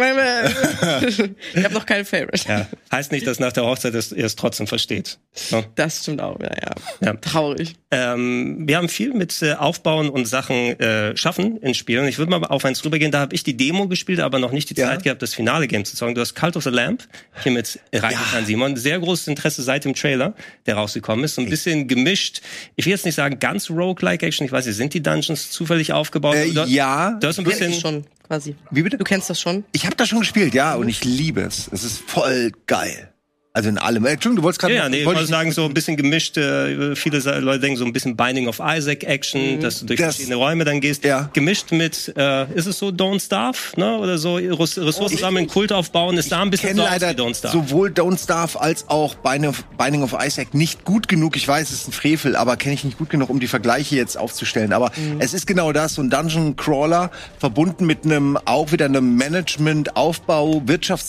meine, ich habe noch keinen Favorite. Ja. Heißt nicht, dass nach der Hochzeit er es trotzdem versteht. Ja. Das stimmt auch, ja, ja. Ja. Traurig. Ähm, wir haben viel mit äh, Aufbauen und Sachen äh, schaffen in Spielen. Ich würde mal auf eins rübergehen. Da habe ich die Demo gespielt, aber noch nicht die Ja. Zeit gehabt, das finale Game zu zocken. Du hast Cult of the Lamp hier mit reingetan, Simon. Sehr großes Interesse seit dem Trailer, der rausgekommen ist. So ein bisschen gemischt. Ich will jetzt nicht sagen ganz roguelike Action. Ich weiß nicht, sind die Dungeons zufällig aufgebaut? Äh, Du- ja. Du hast ein Du kennst bisschen... es schon, quasi. Wie bitte? Du kennst das schon? Ich habe das schon gespielt, ja, und ich liebe es. Es ist voll geil. Also in allem. Äh, Entschuldigung, du wolltest gerade... Ja, ja, nee, ich wollte wollte sagen, so ein bisschen gemischt, äh, viele Sa- Leute denken so ein bisschen Binding of Isaac Action, dass du durch Das- verschiedene Räume dann gehst. Ja. Gemischt mit, äh, ist es so Don't Starve, ne? Oder so Res- Ressourcen sammeln, Kult aufbauen, ist da ein bisschen kenne so aus leider wie Don't Starve. sowohl Don't Starve als auch Binding of, Binding of Isaac nicht gut genug. Ich weiß, es ist ein Frevel, aber kenne ich nicht gut genug, um die Vergleiche jetzt aufzustellen. Aber Mhm. es ist genau das, so ein Dungeon Crawler verbunden mit einem auch wieder einem Management, Aufbau,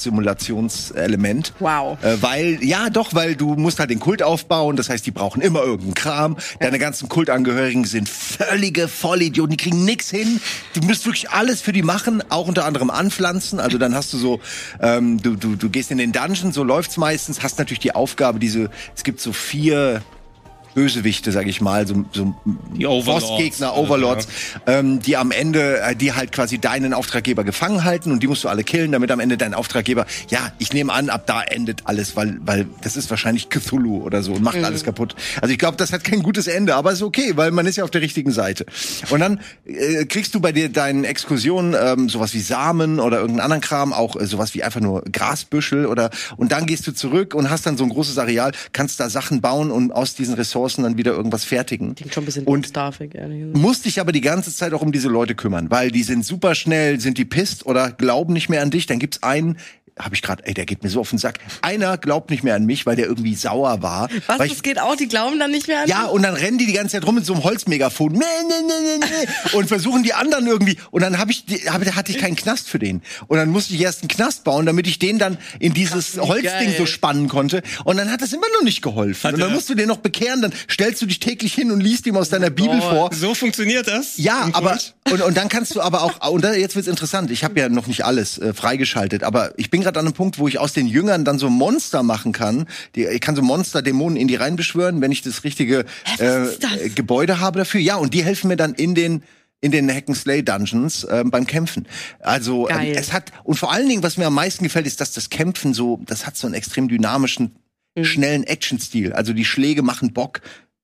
Wirtschaftssimulationselement. Wow. Äh, weil, ja doch, weil du musst halt den Kult aufbauen, das heißt, die brauchen immer irgendeinen Kram. Deine ganzen Kultangehörigen sind völlige Vollidioten, die kriegen nix hin. Du musst wirklich alles für die machen, auch unter anderem anpflanzen. Also dann hast du so, ähm, du, du, du gehst in den Dungeon, so läuft's meistens, hast natürlich die Aufgabe, diese, es gibt so vier Bösewichte, sag ich mal, so, so Die Overlords. Bossgegner, Also, Overlords, ähm, die am Ende, äh, die halt quasi deinen Auftraggeber gefangen halten und die musst du alle killen, damit am Ende dein Auftraggeber, ja, ich nehme an, ab da endet alles, weil, weil das ist wahrscheinlich Cthulhu oder so und macht alles kaputt. Also ich glaube, das hat kein gutes Ende, aber ist okay, weil man ist ja auf der richtigen Seite. Und dann äh, kriegst du bei dir deinen Exkursionen ähm, sowas wie Samen oder irgendeinen anderen Kram, auch äh, sowas wie einfach nur Grasbüschel oder und dann gehst du zurück und hast dann so ein großes Areal, kannst da Sachen bauen und aus diesen Ressourcen dann wieder irgendwas fertigen. Klingt schon ein bisschen Und starfig, ehrlich gesagt. musst dich aber die ganze Zeit auch um diese Leute kümmern, weil die sind super schnell, sind die pisst oder glauben nicht mehr an dich. Dann gibt's einen, habe ich gerade, ey, der geht mir so auf den Sack. Einer glaubt nicht mehr an mich, weil der irgendwie sauer war. Was, weil das ich, geht auch? Die glauben dann nicht mehr an ja, dich? und dann rennen die die ganze Zeit rum mit so einem Holzmegafon nee, nee, nee, nee, nee, und versuchen die anderen irgendwie. Und dann hab ich, die- hab, hatte ich keinen Knast für den. Und dann musste ich erst einen Knast bauen, damit ich den dann in dieses Ach, wie Holzding geil. so spannen konnte. Und dann hat das immer noch nicht geholfen. Hat und dann er- musst du den noch bekehren. Dann stellst du dich täglich hin und liest ihm aus deiner Bibel Gott. vor. So funktioniert das? Ja, im aber Kult? und, und dann kannst du aber auch, und da, jetzt wird's interessant, ich habe ja noch nicht alles äh, freigeschaltet, aber ich bin gerade an einem Punkt, wo ich aus den Jüngern dann so Monster machen kann. Die, ich kann so Monster-Dämonen in die reinbeschwören, wenn ich das richtige was äh, ist das? äh, Gebäude habe dafür. Ja, und die helfen mir dann in den in den Hack-and-Slay-Dungeons äh, beim Kämpfen. Also ähm, Geil. es hat, und vor allen Dingen, was mir am meisten gefällt, ist, dass das Kämpfen so, das hat so einen extrem dynamischen, schnellen Action-Stil. Also die Schläge machen Bock.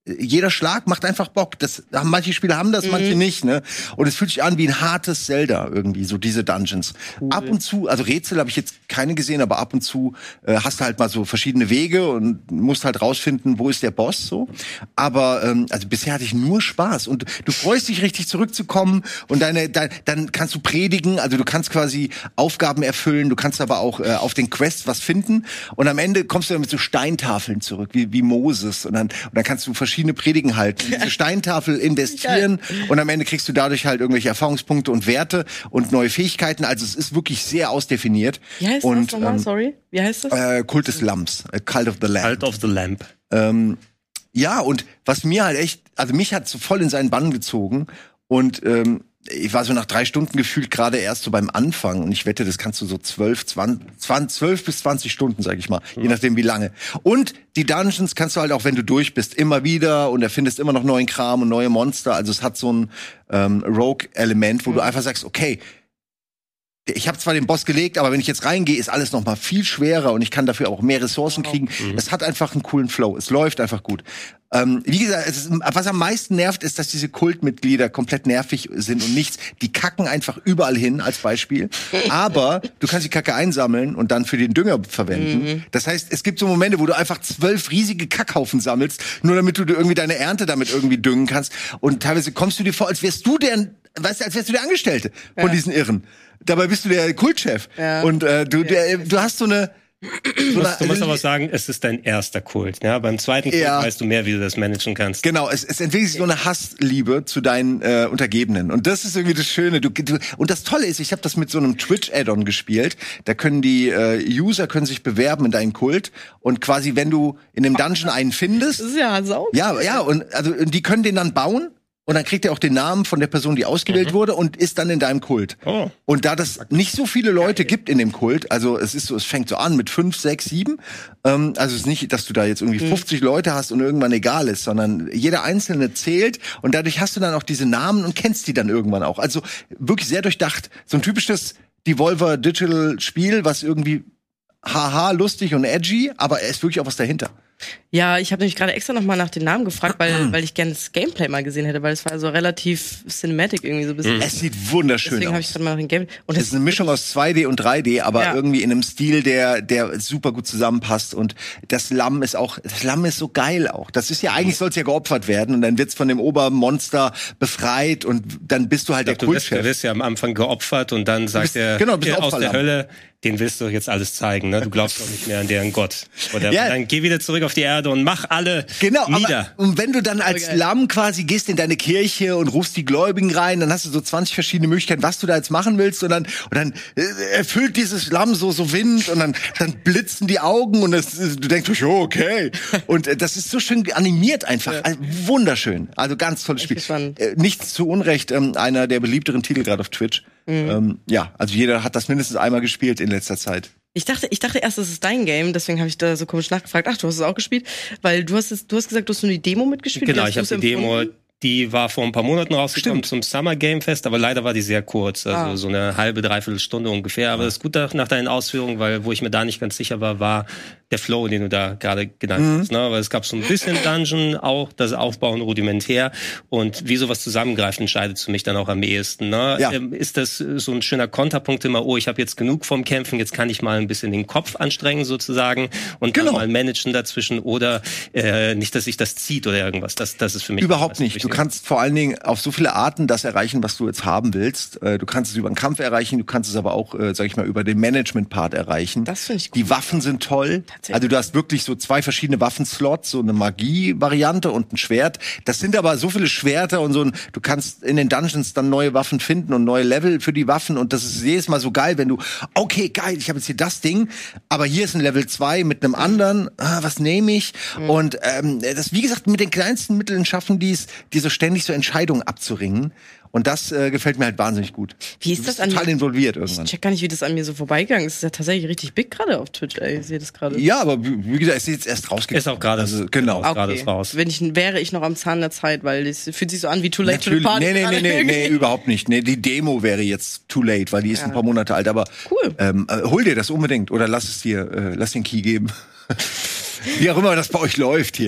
jeder Schlag macht einfach Bock. Das, manche Spieler haben das, mhm. manche nicht, ne? Und es fühlt sich an wie ein hartes Zelda irgendwie, so diese Dungeons. Cool. Ab und zu, also Rätsel habe ich jetzt keine gesehen, aber ab und zu äh, hast du halt mal so verschiedene Wege und musst halt rausfinden, wo ist der Boss so. Aber ähm, also bisher hatte ich nur Spaß und du freust dich richtig zurückzukommen und deine, dein, dann kannst du predigen, also du kannst quasi Aufgaben erfüllen, du kannst aber auch äh, auf den Quests was finden und am Ende kommst du dann mit so Steintafeln zurück, wie, wie Moses und dann, und dann kannst du verschiedene Predigen halten, diese Steintafel investieren und am Ende kriegst du dadurch halt irgendwelche Erfahrungspunkte und Werte und neue Fähigkeiten. Also es ist wirklich sehr ausdefiniert. Wie heißt und, das nochmal? Ähm, Sorry? Wie heißt das? Äh, Kult des Lamps. Äh, Cult of the Lamp. Cult of the Lamp. Ähm, ja, und was mir halt echt, also mich hat so voll in seinen Bann gezogen und ähm, ich war so nach drei Stunden gefühlt gerade erst so beim Anfang und ich wette, das kannst du so zwölf, zwanzig, zwanzig, zwölf bis zwanzig Stunden, sag ich mal, je nachdem wie lange. Und die Dungeons kannst du halt auch, wenn du durch bist, immer wieder und erfindest immer noch neuen Kram und neue Monster. Also es hat so ein ähm, Rogue-Element, wo mhm. du einfach sagst, okay, ich habe zwar den Boss gelegt, aber wenn ich jetzt reingehe, ist alles noch mal viel schwerer und ich kann dafür auch mehr Ressourcen kriegen. Mhm. Es hat einfach einen coolen Flow. Es läuft einfach gut. Ähm, wie gesagt, es ist, was am meisten nervt, ist, dass diese Kultmitglieder komplett nervig sind und nichts. Die kacken einfach überall hin, als Beispiel. Aber du kannst die Kacke einsammeln und dann für den Dünger verwenden. Mhm. Das heißt, es gibt so Momente, wo du einfach zwölf riesige Kackhaufen sammelst, nur damit du irgendwie deine Ernte damit irgendwie düngen kannst. Und teilweise kommst du dir vor, als wärst du der, weißt du, als wärst du der Angestellte von ja. diesen Irren. Dabei bist du der Kultchef. Ja. Und äh, du, der, du hast so eine... Du musst, du musst aber sagen, es ist dein erster Kult. Ja, beim zweiten Kult ja. weißt du mehr, wie du das managen kannst. Genau, es, es entwickelt sich so eine Hassliebe zu deinen äh, Untergebenen. Und das ist irgendwie das Schöne. Du, du, und das Tolle ist, ich habe das mit so einem Twitch-Add-on gespielt. Da können die äh, User können sich bewerben in deinen Kult. Und quasi, wenn du in dem Dungeon einen findest... Das ist ja sauber. Ja, ja, und also und die können den dann bauen. Und dann kriegt er auch den Namen von der Person, die ausgewählt mhm. wurde und ist dann in deinem Kult. Oh. Und da das nicht so viele Leute gibt in dem Kult, also es ist so, es fängt so an mit fünf, sechs, sieben, ähm, also es ist nicht, dass du da jetzt irgendwie mhm. fünfzig Leute hast und irgendwann egal ist, sondern jeder Einzelne zählt und dadurch hast du dann auch diese Namen und kennst die dann irgendwann auch. Also wirklich sehr durchdacht. So ein typisches Devolver Digital Spiel, was irgendwie haha lustig und edgy, aber es ist wirklich auch was dahinter. Ja, ich habe nämlich gerade extra noch mal nach den Namen gefragt, weil weil ich gerne das Gameplay mal gesehen hätte, weil es war so relativ cinematic irgendwie so ein bisschen. Es sieht wunderschön Deswegen aus. Deswegen habe ich gerade mal nach dem Gameplay. Und es ist eine Mischung aus zwei D und drei D, aber ja. irgendwie in einem Stil, der der super gut zusammenpasst. Und das Lamm ist auch, das Lamm ist so geil auch. Das ist ja eigentlich, soll es ja geopfert werden und dann wird's von dem Obermonster befreit und dann bist du halt glaub, der Kultchef. Du, du wirst ja am Anfang geopfert und dann sagt bist, er genau, aus der Hölle, den willst du jetzt alles zeigen, ne? Du glaubst doch nicht mehr an deren Gott. Oder ja. dann geh wieder zurück auf die Erde und mach alle genau, nieder. Aber, und wenn du dann als okay. Lamm quasi gehst in deine Kirche und rufst die Gläubigen rein, dann hast du so zwanzig verschiedene Möglichkeiten, was du da jetzt machen willst und dann, und dann äh, erfüllt dieses Lamm so so Wind und dann, dann blitzen die Augen und das, du denkst, oh, okay. Und äh, das ist so schön animiert einfach. Ja. Also, wunderschön. Also ganz tolles Spiel. Äh, nichts zu Unrecht, ähm, einer der beliebteren Titel gerade auf Twitch. Mhm. Ähm, ja, also jeder hat das mindestens einmal gespielt in letzter Zeit. Ich dachte, ich dachte erst, das ist dein Game, deswegen habe ich da so komisch nachgefragt. Ach, du hast es auch gespielt, weil du hast es, du hast gesagt, du hast so eine Demo mitgespielt. Genau, ich habe die Demo, die war vor ein paar Monaten rausgekommen Stimmt. zum Summer Game Fest, aber leider war die sehr kurz, also ah. so eine halbe, dreiviertel Stunde ungefähr. Aber das ist gut nach deinen Ausführungen, weil wo ich mir da nicht ganz sicher war, war der Flow, den du da gerade genannt mhm. hast. Ne? Weil es gab so ein bisschen Dungeon, auch das Aufbauen rudimentär und wie sowas zusammengreift, entscheidet für mich dann auch am ehesten. Ne? Ja. Ähm, ist das so ein schöner Konterpunkt immer, oh, ich habe jetzt genug vom Kämpfen, jetzt kann ich mal ein bisschen den Kopf anstrengen sozusagen und genau. dann mal managen dazwischen oder äh, nicht, dass sich das zieht oder irgendwas. Das, das ist für mich überhaupt nicht. Du kannst vor allen Dingen auf so viele Arten das erreichen, was du jetzt haben willst. Äh, du kannst es über den Kampf erreichen, du kannst es aber auch, äh, sag ich mal, über den Management-Part erreichen. Das finde ich gut. Die Waffen sind toll. Also du hast wirklich so zwei verschiedene Waffenslots, so eine Magie-Variante und ein Schwert. Das sind aber so viele Schwerter und so ein, du kannst in den Dungeons dann neue Waffen finden und neue Level für die Waffen und das ist jedes Mal so geil, wenn du, okay, geil, ich habe jetzt hier das Ding, aber hier ist ein Level zwei mit einem anderen, ah, was nehme ich? Mhm. Und ähm, das, wie gesagt, mit den kleinsten Mitteln schaffen die es, dir so ständig so Entscheidungen abzuringen. Und das äh, gefällt mir halt wahnsinnig gut. Wie ist das an total mir? involviert irgendwann. Ich check gar nicht, wie das an mir so vorbeigegangen ist. Das ist ja tatsächlich richtig big gerade auf Twitch, ey. Ich sehe das gerade. Ja, aber wie gesagt, es ist jetzt erst rausgekommen. Ist auch gerade also, genau. Okay. gerade raus. Wenn ich, wäre ich noch am Zahn der Zeit, weil es fühlt sich so an wie Too Late Natürlich. to the Party. Nee, nee, nee, nee, nee, überhaupt nicht. Nee, die Demo wäre jetzt too late, weil die ist ja. ein paar Monate alt. Aber cool. ähm, äh, hol dir das unbedingt oder lass es dir, äh, lass den Key geben. Wie auch immer das bei euch läuft hier.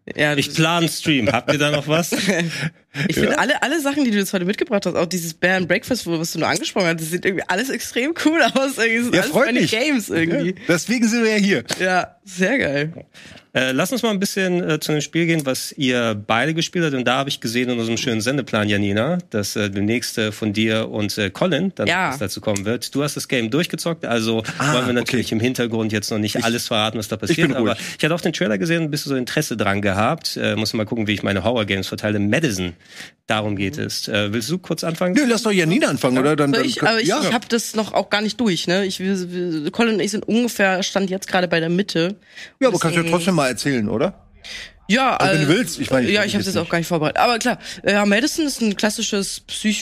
Ja, ich plane einen Stream. Habt ihr da noch was? Ich ja. finde alle, alle Sachen, die du jetzt heute mitgebracht hast, auch dieses Bear and Breakfast, was du nur angesprochen hast, das sieht irgendwie alles extrem cool aus. Irgendwie sind ja, alles freut mich. Games irgendwie. Ja, deswegen sind wir ja hier. Ja, sehr geil. Äh, lass uns mal ein bisschen äh, zu einem Spiel gehen, was ihr beide gespielt habt. Und da habe ich gesehen in unserem schönen Sendeplan, Janina, dass äh, demnächst äh, von dir und äh, Colin dann ja. was dazu kommen wird. Du hast das Game durchgezockt, also ah, wollen wir natürlich okay. im Hintergrund jetzt noch nicht ich, alles verraten, was da passiert. Ich bin aber ruhig. ich hatte auch den Trailer gesehen und ein bisschen so Interesse dran gehabt. Äh, muss mal gucken, wie ich meine Horror-Games verteile. Madison, darum geht es. Äh, willst du kurz anfangen? Nö, lass doch Janina anfangen, ja. oder? Dann, dann, ich, aber ich, ja. ich habe das noch auch gar nicht durch. Ne? Ich, wir, wir, Colin und ich sind ungefähr, stand jetzt gerade bei der Mitte. Ja, aber kannst du ja trotzdem mal erzählen, oder? Ja, also, wenn du willst. Ich meine, ja, ich habe das auch gar nicht vorbereitet. Aber klar, ja, Madison ist ein klassisches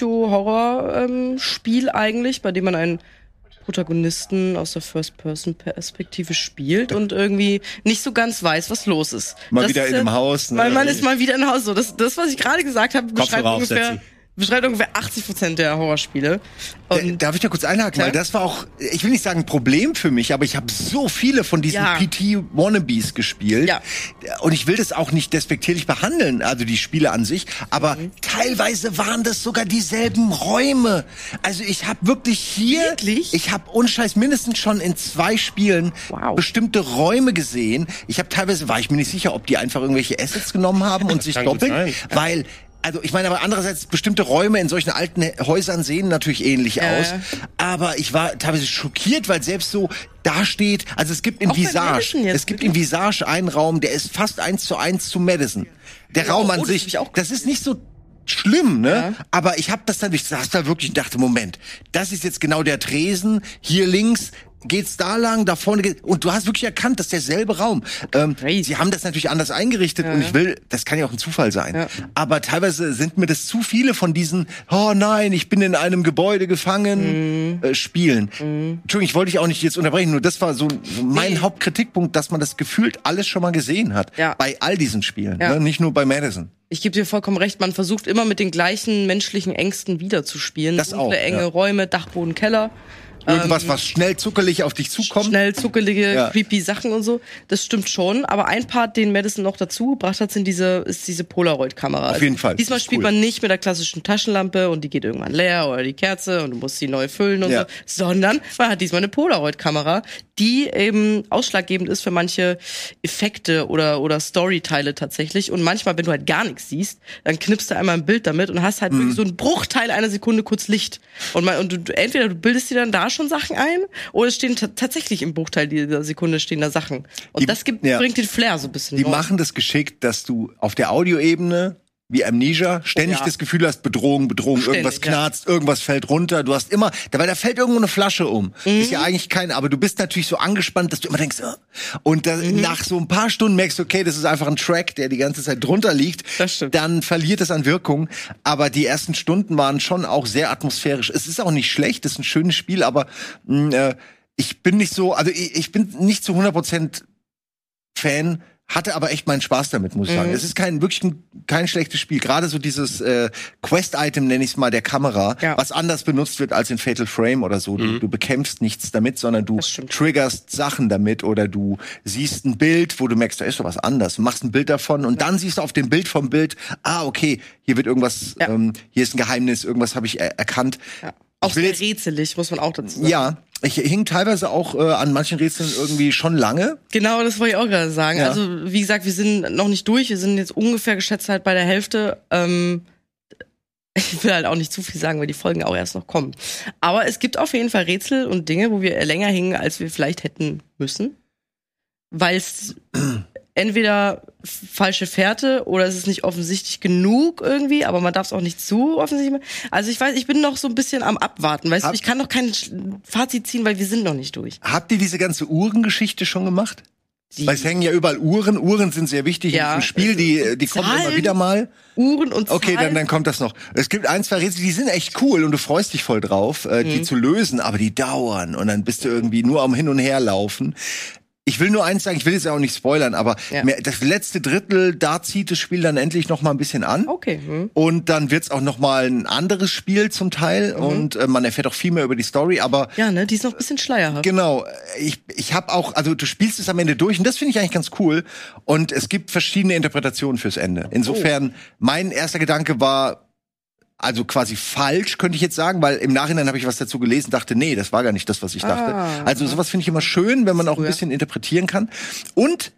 Psycho-Horror-Spiel ähm, eigentlich, bei dem man einen Protagonisten aus der First-Person-Perspektive spielt und irgendwie nicht so ganz weiß, was los ist. Mal das wieder ist, in einem Haus. Ne? Weil man ist mal wieder in einem Haus. So, das, das, was ich gerade gesagt habe, beschreibt ungefähr, beschreibt ungefähr achtzig Prozent der Horrorspiele. Und Darf ich da kurz einhaken? Klar? Weil das war auch, ich will nicht sagen ein Problem für mich, aber ich habe so viele von diesen ja. P T-Wannabes gespielt. Ja. Und ich will das auch nicht despektierlich behandeln, also die Spiele an sich. Aber mhm. teilweise waren das sogar dieselben Räume. Also ich habe wirklich hier, wirklich? ich habe unscheiß mindestens schon in zwei Spielen wow. bestimmte Räume gesehen. Ich habe teilweise, war ich mir nicht sicher, ob die einfach irgendwelche Assets genommen haben und sich doppeln. Weil Also ich meine, aber andererseits, bestimmte Räume in solchen alten Häusern sehen natürlich ähnlich äh. aus. Aber ich war teilweise schockiert, weil selbst so da steht, also es gibt im Visage, es gibt im Visage einen Raum, der ist fast eins zu eins zu Madison. Der ja, Raum an oh, sich, das, das ist nicht so schlimm, ne? Ja. Aber ich habe das dann, ich saß da wirklich und dachte, Moment, das ist jetzt genau der Tresen, hier links geht's da lang, da vorne geht, und du hast wirklich erkannt, das ist derselbe Raum. Ähm, sie haben das natürlich anders eingerichtet ja. und ich will, das kann ja auch ein Zufall sein. Ja. Aber teilweise sind mir das zu viele von diesen, oh nein, ich bin in einem Gebäude gefangen, mhm. äh, Spielen. Mhm. Entschuldigung, ich wollte dich auch nicht jetzt unterbrechen, nur das war so, so mein nee. Hauptkritikpunkt, dass man das gefühlt alles schon mal gesehen hat. Ja. Bei all diesen Spielen, ja. ne? Nicht nur bei Madison. Ich gebe dir vollkommen recht, man versucht immer mit den gleichen menschlichen Ängsten wiederzuspielen. Das Dunkle, auch, enge ja. Räume, Dachboden, Keller. Irgendwas, was schnell zuckelig auf dich zukommt. Schnell zuckelige, ja. creepy Sachen und so. Das stimmt schon. Aber ein Part, den Madison noch dazu gebracht hat, sind diese, ist diese Polaroid-Kamera. Auf jeden Fall. Diesmal spielt cool. man nicht mit der klassischen Taschenlampe und die geht irgendwann leer oder die Kerze und du musst sie neu füllen und ja. so. Sondern man hat diesmal eine Polaroid-Kamera, die eben ausschlaggebend ist für manche Effekte oder, oder Storyteile tatsächlich. Und manchmal, wenn du halt gar nichts siehst, dann knippst du einmal ein Bild damit und hast halt mhm. wirklich so einen Bruchteil einer Sekunde kurz Licht. Und, man, und du, entweder du bildest dir dann da schon Sachen ein, oder es stehen t- tatsächlich im Bruchteil dieser Sekunde stehen da Sachen. Und die, das gibt, ja. bringt den Flair so ein bisschen Die raus. machen das geschickt, dass du auf der Audioebene wie Amnesia ständig oh, ja. das Gefühl hast, Bedrohung, Bedrohung, ständig, irgendwas knarzt, ja. irgendwas fällt runter. Du hast immer, weil da fällt irgendwo eine Flasche um. Mhm. Ist ja eigentlich keine, aber du bist natürlich so angespannt, dass du immer denkst, oh. und da, mhm. nach so ein paar Stunden merkst du, okay, das ist einfach ein Track, der die ganze Zeit drunter liegt. Das stimmt. Dann verliert es an Wirkung. Aber die ersten Stunden waren schon auch sehr atmosphärisch. Es ist auch nicht schlecht, es ist ein schönes Spiel, aber mh, äh, ich bin nicht so, also ich, ich bin nicht zu hundert Prozent Fan, hatte aber echt meinen Spaß damit, muss ich mhm. sagen. Es ist kein wirklich ein, kein schlechtes Spiel. Gerade so dieses äh, Quest-Item, nenne ich es mal, der Kamera, ja. was anders benutzt wird als in Fatal Frame oder so. Mhm. Du, du bekämpfst nichts damit, sondern du triggerst Sachen damit oder du siehst ein Bild, wo du merkst, da ist doch was anders. Du machst ein Bild davon und ja. dann siehst du auf dem Bild vom Bild, ah, okay, hier wird irgendwas, ja. ähm, hier ist ein Geheimnis, irgendwas habe ich er- erkannt. Ja. Auch sehr rätselig, muss man auch dazu sagen. Ja, ich hing teilweise auch äh, an manchen Rätseln irgendwie schon lange. Genau, das wollte ich auch gerade sagen. Ja. Also wie gesagt, wir sind noch nicht durch. Wir sind jetzt ungefähr geschätzt halt bei der Hälfte. Ähm, ich will halt auch nicht zu viel sagen, weil die Folgen auch erst noch kommen. Aber es gibt auf jeden Fall Rätsel und Dinge, wo wir länger hingen, als wir vielleicht hätten müssen. Weil es entweder falsche Fährte oder es ist nicht offensichtlich genug irgendwie, aber man darf es auch nicht zu offensichtlich machen. Also ich weiß, ich bin noch so ein bisschen am Abwarten, weißt Hab, du, ich kann noch kein Fazit ziehen, weil wir sind noch nicht durch. Habt ihr diese ganze Uhrengeschichte schon gemacht? Die, Weil es hängen ja überall Uhren. Uhren sind sehr wichtig ja, in diesem Spiel. Die, die kommen immer wieder mal. Uhren und Zahlen. Okay, dann, dann kommt das noch. Es gibt ein, zwei Rätsel, die sind echt cool und du freust dich voll drauf, äh, mhm. die zu lösen, aber die dauern und dann bist du irgendwie nur am Hin und Her laufen. Ich will nur eins sagen, ich will jetzt auch nicht spoilern, aber Ja. mehr, das letzte Drittel, da zieht das Spiel dann endlich noch mal ein bisschen an. Okay. Hm. Und dann wird's auch noch mal ein anderes Spiel zum Teil. Mhm. Und äh, man erfährt auch viel mehr über die Story. Aber Ja, ne, die ist noch ein bisschen schleierhaft. genau, ich, ich habe auch, also du spielst es am Ende durch und das finde ich eigentlich ganz cool. Und es gibt verschiedene Interpretationen fürs Ende. Insofern, Oh. mein erster Gedanke war, also quasi falsch, könnte ich jetzt sagen, weil im Nachhinein habe ich was dazu gelesen, dachte, nee, das war gar nicht das, was ich dachte. Ah, also sowas finde ich immer schön, wenn man auch ein Früher. bisschen interpretieren kann. Und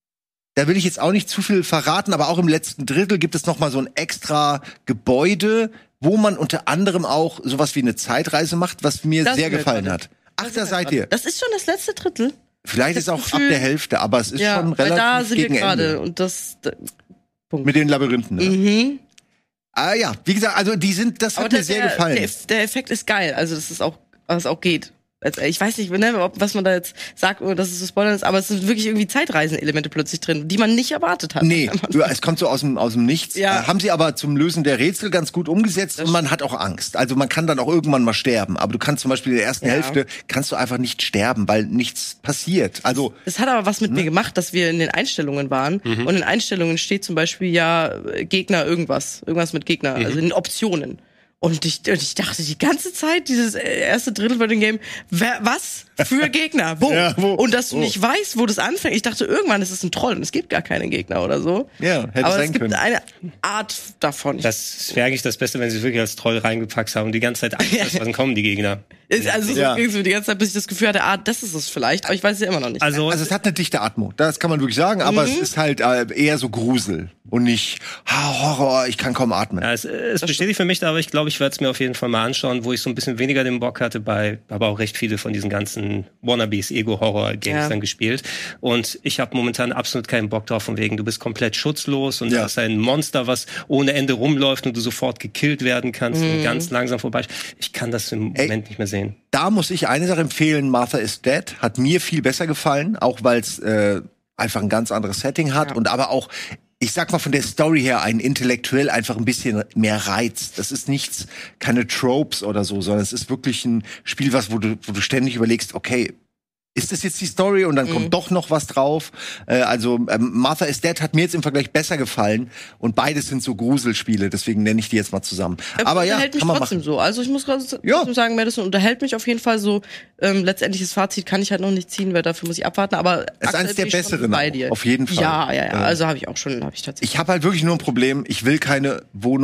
da will ich jetzt auch nicht zu viel verraten, aber auch im letzten Drittel gibt es noch mal so ein extra Gebäude, wo man unter anderem auch sowas wie eine Zeitreise macht, was mir Das sehr mir gefallen gerade. hat. Ach, da seid ihr. Das ist schon das letzte Drittel. Vielleicht das ist auch Gefühl- ab der Hälfte, aber es ist Ja, schon weil relativ da sind wir gegen gerade Ende. und das. Da, Mit den Labyrinthen. Ne? mhm. Ah ja, wie gesagt, also die sind, das Aber hat mir der, sehr der, gefallen. der, der Effekt ist geil, also das ist auch, was auch geht. Also, ich weiß nicht, ne, ob- was man da jetzt sagt, ohne dass es so spoilern ist, aber es sind wirklich irgendwie Zeitreisen-Elemente plötzlich drin, die man nicht erwartet hat. Nee, du, es kommt so aus dem, aus dem Nichts. Ja. Äh, haben sie aber zum Lösen der Rätsel ganz gut umgesetzt und man hat auch Angst. Also man kann dann auch irgendwann mal sterben. Aber du kannst zum Beispiel in der ersten Ja. Hälfte, kannst du einfach nicht sterben, weil nichts passiert. Also Das hat aber was mit Ne? mir gemacht, dass wir in den Einstellungen waren. Mhm. Und in Einstellungen steht zum Beispiel ja äh, Gegner irgendwas. Irgendwas mit Gegner, Mhm. also in Optionen. Und ich, und ich dachte die ganze Zeit, dieses äh, erste Drittel bei dem Game, wer, was für Gegner? Wo? Ja, wo? Und dass du Wo? nicht weißt, wo das anfängt. Ich dachte, irgendwann ist es ein Troll und es gibt gar keine Gegner oder so. Ja, hätte Aber sein es gibt können. eine Art davon. Das wäre eigentlich das Beste, wenn sie es wirklich als Troll reingepackt haben und die ganze Zeit Angst hast, wann kommen die Gegner. Ist, also so Ja. ging es mir die ganze Zeit, bis ich das Gefühl hatte, ah, das ist es vielleicht. Aber ich weiß es ja immer noch nicht. Also, Also es hat eine dichte Atmo, das kann man wirklich sagen, aber Mhm. es ist halt äh, eher so Grusel und nicht ha, Horror, ich kann kaum atmen. ja, es, es bestätigt für mich, aber ich glaube, ich werde es mir auf jeden Fall mal anschauen, wo ich so ein bisschen weniger den Bock hatte, bei aber auch recht viele von diesen ganzen Wannabes, Ego-Horror-Games Ja. dann gespielt. Und ich habe momentan absolut keinen Bock drauf, von wegen, du bist komplett schutzlos und Ja. da ist ein Monster, was ohne Ende rumläuft und du sofort gekillt werden kannst Mhm. und ganz langsam vorbei. Ich kann das im Ey. Moment nicht mehr sehen. Da muss ich eine Sache empfehlen, Martha is Dead, hat mir viel besser gefallen, auch weil es äh, einfach ein ganz anderes Setting hat Ja. und aber auch, ich sag mal von der Story her, einen intellektuell einfach ein bisschen mehr Reiz. Das ist nichts, keine Tropes oder so, sondern es ist wirklich ein Spiel, was, wo du, wo du ständig überlegst, okay, ist das jetzt die Story und dann kommt doch noch was drauf. Äh, also ähm, Martha is Dead hat mir jetzt im Vergleich besser gefallen und beides sind so Gruselspiele, deswegen nenne ich die jetzt mal zusammen. Aber ja, unterhält mich kann man trotzdem machen. so. Also ich muss gerade Ja. trotzdem sagen, Madison unterhält mich auf jeden Fall so. Ähm, letztendliches Fazit kann ich halt noch nicht ziehen, weil dafür muss ich abwarten. Aber Es ist aktuell eines der bin ich schon besseren bei auch, dir. auf jeden Fall. Ja, ja, ja. Ja. Also habe ich auch schon, habe ich tatsächlich. Ich habe halt wirklich nur ein Problem. Ich will keine